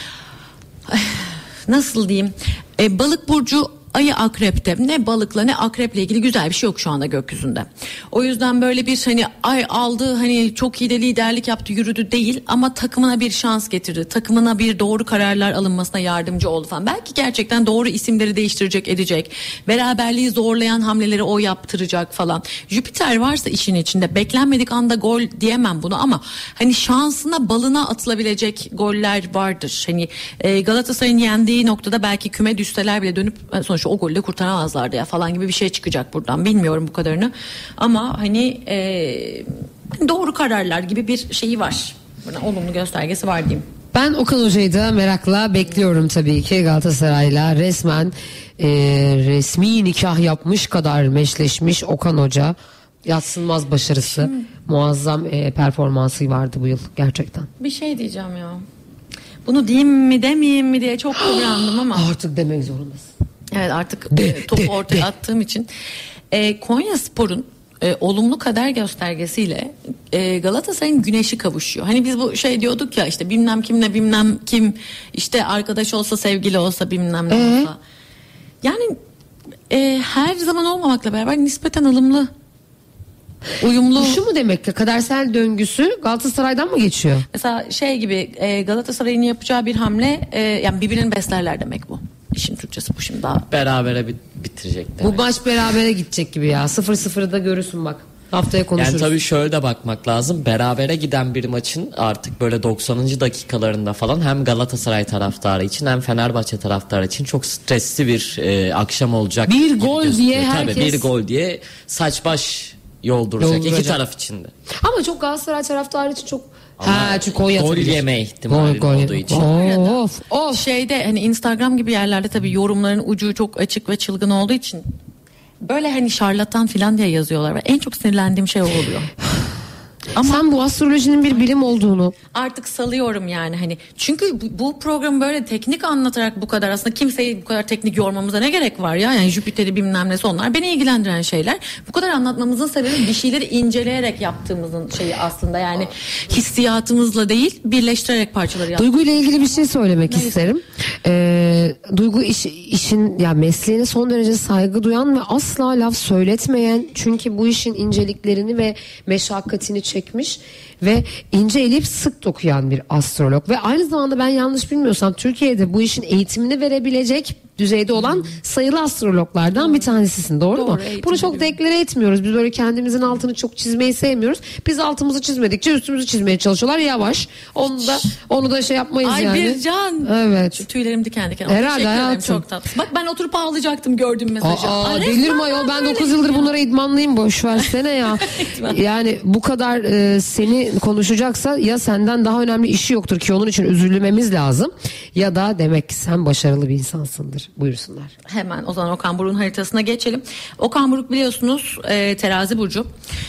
Nasıl diyeyim? E, balık burcu ayı akrepte, ne balıkla ne akreple ilgili güzel bir şey yok şu anda gökyüzünde. O yüzden böyle bir hani ay aldı, hani çok iyi de liderlik yaptı, yürüdü değil, ama takımına bir şans getirdi. Takımına bir doğru kararlar alınmasına yardımcı oldu falan. Belki gerçekten doğru isimleri değiştirecek, edecek. Beraberliği zorlayan hamleleri o yaptıracak falan. Jüpiter varsa işin içinde beklenmedik anda gol diyemem bunu, ama hani şansına balına atılabilecek goller vardır. Hani e, Galatasaray'ın yendiği noktada belki küme düşseler bile dönüp sonuçta o golle kurtaramazlardı ya falan gibi bir şey çıkacak buradan. Bilmiyorum bu kadarını. Ama hani e, doğru kararlar gibi bir şeyi var. Buna olumlu göstergesi var diyeyim. Ben Okan Hoca'yı da merakla bekliyorum tabii ki. Galatasaray'la resmen e, resmi nikah yapmış kadar meşleşmiş Okan Hoca. Yadsınmaz başarısı, Şimdi, muazzam e, performansı vardı bu yıl gerçekten. Bir şey diyeceğim ya. Bunu diyeyim mi demeyeyim mi diye çok kıvrandım ama. Artık demek zorundasın. Evet, artık de, topu de, ortaya de. attığım için. E, Konyaspor'un e, olumlu kader göstergesiyle e, Galatasaray'ın güneşi kavuşuyor. Hani biz bu şey diyorduk ya, işte bilmem kimle bilmem kim, işte arkadaş olsa, sevgili olsa, bilmem ne ee? olsa. Yani e, her zaman olmamakla beraber nispeten ılımlı, uyumlu. Şu mu demek ki kadersel döngüsü Galatasaray'dan mı geçiyor? Mesela şey gibi e, Galatasaray'ın yapacağı bir hamle, e, yani birbirini beslerler demek bu. İşin Türkçesi bu şimdi daha. Berabere bitirecek demek. Bu maç berabere gidecek gibi ya. sıfır sıfırı da görürsün bak. Haftaya konuşuruz. Yani tabii şöyle de bakmak lazım. Berabere giden bir maçın artık böyle doksanıncı dakikalarında falan hem Galatasaray taraftarı için hem Fenerbahçe taraftarı için çok stresli bir e, akşam olacak. Bir gol gözüküyor. Diye herkes. Tabii bir gol diye saç baş yolduracak, yolduracak. iki taraf için de. Ama çok Galatasaray taraftarı için çok. Ama ha, çünkü Konya gol yeme ihtimali gol, olduğu için. Of, of. Şeyde hani Instagram gibi yerlerde tabii yorumların ucu çok açık ve çılgın olduğu için böyle hani şarlatan filan diye yazıyorlar ve en çok sinirlendiğim şey o oluyor. Ama sen bu astrolojinin bir bilim olduğunu artık salıyorum yani, hani çünkü bu, bu programı böyle teknik anlatarak bu kadar, aslında kimseyi bu kadar teknik yormamıza ne gerek var ya, yani Jüpiter'i bilmem nesi, onlar beni ilgilendiren şeyler. Bu kadar anlatmamızın sebebi bir şeyleri inceleyerek yaptığımızın şeyi aslında, yani hissiyatımızla değil, birleştirerek parçaları yaptığımız. Duygu ile ilgili bir şey söylemek Neyse. isterim. Ee, Duygu iş, işin yani mesleğine son derece saygı duyan ve asla laf söyletmeyen, çünkü bu işin inceliklerini ve meşakkatini çekmiş ve ince elip sık dokuyan bir astrolog ve aynı zamanda ben yanlış bilmiyorsam Türkiye'de bu işin eğitimini verebilecek düzeyde olan hmm. sayılı astrologlardan doğru. bir tanesisin, doğru, doğru mu? Bunu çok deklare etmiyoruz. Biz böyle kendimizin altını çok çizmeyi sevmiyoruz. Biz altımızı çizmedikçe üstümüzü çizmeye çalışıyorlar yavaş. Onu da onu da şey yapmayız Ay yani. Ay Bircan. Evet. Şu tüylerim diken diken. Herhalde hayatım. Çok tatlı. Bak ben oturup ağlayacaktım gördüğüm mesajı. Aa, delirme ayol, ben dokuz yıldır bunlara idmanlıyım, boş versene ya. Yani bu kadar e, seni konuşacaksa ya senden daha önemli işi yoktur ki onun için üzülmemiz lazım, ya da demek ki sen başarılı bir insansındır. Buyursunlar. Hemen o zaman Okan Buruk'un haritasına geçelim. Okan Buruk biliyorsunuz e, terazi burcu.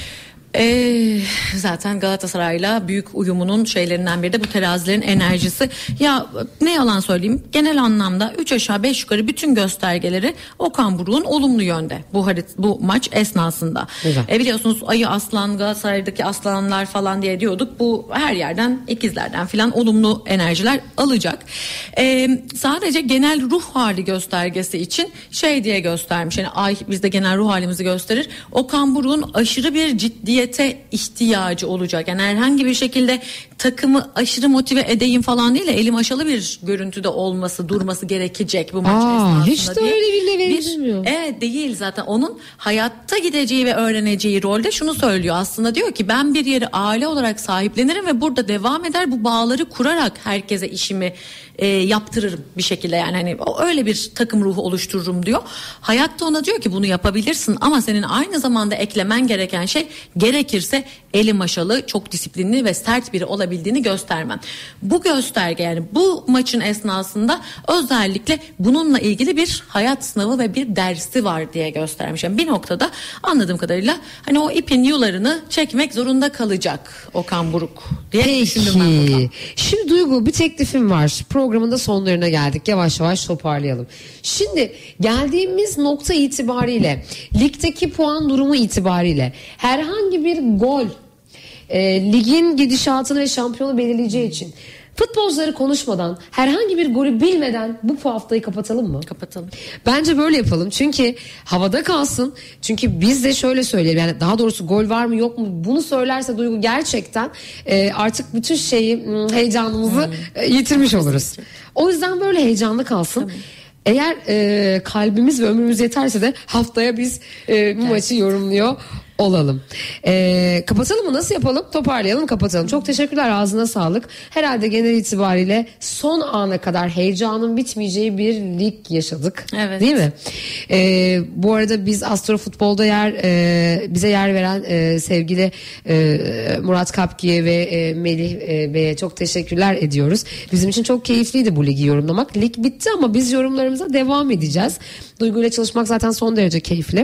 Ee, zaten Galatasaray'la büyük uyumunun şeylerinden biri de bu terazilerin enerjisi. Ya ne yalan söyleyeyim, genel anlamda üç aşağı beş yukarı bütün göstergeleri Okan Buruk'un olumlu yönde bu harit bu maç esnasında. E, biliyorsunuz ayı aslan, Galatasaray'daki aslanlar falan diye diyorduk. Bu her yerden, ikizlerden filan olumlu enerjiler alacak. Ee, sadece genel ruh hali göstergesi için şey diye göstermiş. Yani ay bizde genel ruh halimizi gösterir. Okan Buruk'un aşırı bir ciddi ciddiyete ihtiyacı olacak. Yani herhangi bir şekilde takımı aşırı motive edeyim falan değil de elim aşalı bir görüntüde olması, durması gerekecek bu maç Aa, esnasında hiç de diye. öyle birine verilmiyor. Evet, değil zaten. Onun hayatta gideceği ve öğreneceği rolde şunu söylüyor aslında, diyor ki ben bir yeri aile olarak sahiplenirim ve burada devam eder, bu bağları kurarak herkese işimi e, yaptırırım bir şekilde, yani hani öyle bir takım ruhu oluştururum diyor. Hayatta ona diyor ki bunu yapabilirsin ama senin aynı zamanda eklemen gereken şey, gerekirse eli maşalı, çok disiplinli ve sert biri olabildiğini göstermen. Bu gösterge, yani bu maçın esnasında özellikle bununla ilgili bir hayat sınavı ve bir dersi var diye göstermiş. Yani bir noktada anladığım kadarıyla hani o ipin yularını çekmek zorunda kalacak Okan Buruk diye düşündüm ben burada. Peki. Şimdi Duygu, bir teklifim var. Programın da sonlarına geldik. Yavaş yavaş toparlayalım. Şimdi geldiğimiz nokta itibariyle, ligdeki puan durumu itibariyle herhangi bir gol e, ligin gidişatını ve şampiyonu belirleyeceği için futbolcuları konuşmadan, herhangi bir golü bilmeden bu haftayı kapatalım mı? Kapatalım. Bence böyle yapalım. Çünkü havada kalsın. Çünkü biz de şöyle söyleyelim. Yani daha doğrusu gol var mı yok mu? Bunu söylerse Duygu gerçekten e, artık bütün şeyi, heyecanımızı hmm. e, yitirmiş oluruz. O yüzden böyle heyecanlı kalsın. Tamam. Eğer e, kalbimiz ve ömrümüz yeterse de haftaya biz e, bu maçı yorumluyor olalım. E, kapatalım mı? Nasıl yapalım? Toparlayalım, kapatalım. Çok teşekkürler. Ağzına sağlık. Herhalde genel itibariyle son ana kadar heyecanın bitmeyeceği bir lig yaşadık. Evet. Değil mi? E, bu arada biz Astro Futbol'da yer e, bize yer veren e, sevgili e, Murat Kapki'ye ve e, Melih e, Bey'e çok teşekkürler ediyoruz. Bizim için çok keyifliydi bu ligi yorumlamak. Lig bitti ama biz yorumlarımıza devam edeceğiz. Duygu ile çalışmak zaten son derece keyifli.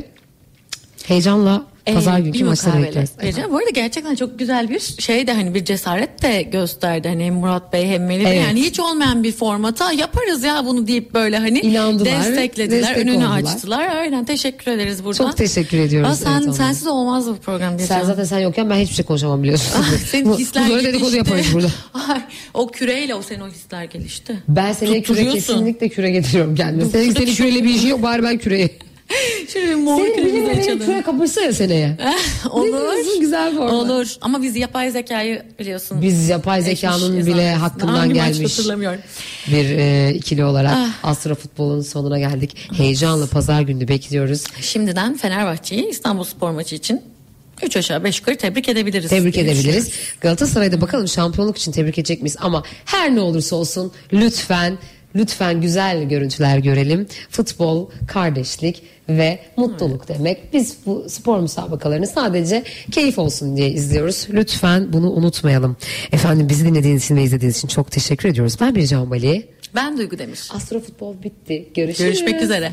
Heyecanla pazar Ee, günkü bir maçları mukabele. bekliyoruz. Vereceğim. Bu arada gerçekten çok güzel bir şey de, hani bir cesaret de gösterdi. Hani hem Murat Bey hem Melih Bey. Evet. Yani hiç olmayan bir formata yaparız ya bunu deyip böyle hani İnandılar, desteklediler, destek önünü oldular. açtılar. Aynen, teşekkür ederiz buradan. Çok teşekkür ediyoruz. Aa, sen, evet, sensiz olmaz bu program diye. Sen zaten sen yokken ben hiçbir şey konuşamam, biliyorsun. Senin hisler Böyle dedikodu gelişti. yaparız burada. Ay, o küreyle o senin o hisler gelişti. Ben seni küre, Tutturuyorsun. kesinlikle küre getiriyorum kendime. Senin, senin küreyle bir işin yok, bari ben küreyi. Şöyle bir mor Senin küremizi bilimle benim küre açalım. kapışsa ya seneye. Olur. diyorsun? Güzel format. Olur. Ama biz yapay zekayı biliyorsun. Biz yapay zekanın Eşmiş, bile ezan. hakkından Hangi maç gelmiş hatırlamıyorum. bir e, ikili olarak Ah. Astro Futbol'un sonuna geldik. Heyecanla pazar günü bekliyoruz. Şimdiden Fenerbahçe'yi İstanbul Spor maçı için üç aşağı beş yukarı tebrik edebiliriz. Tebrik diye edebiliriz. düşünüyorum. Galatasaray'da bakalım şampiyonluk için tebrik edecek miyiz? Ama her ne olursa olsun lütfen lütfen güzel görüntüler görelim. Futbol, kardeşlik ve mutluluk demek. Biz bu spor müsabakalarını sadece keyif olsun diye izliyoruz. Lütfen bunu unutmayalım. Efendim, bizi dinlediğiniz için ve izlediğiniz için çok teşekkür ediyoruz. Ben Bircan Bali. Ben Duygu Demir. Astro Futbol bitti. Görüşürüz. Görüşmek üzere.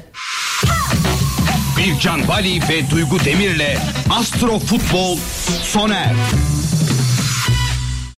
Bircan Bali ve Duygu Demir'le Astro Futbol sona erdi.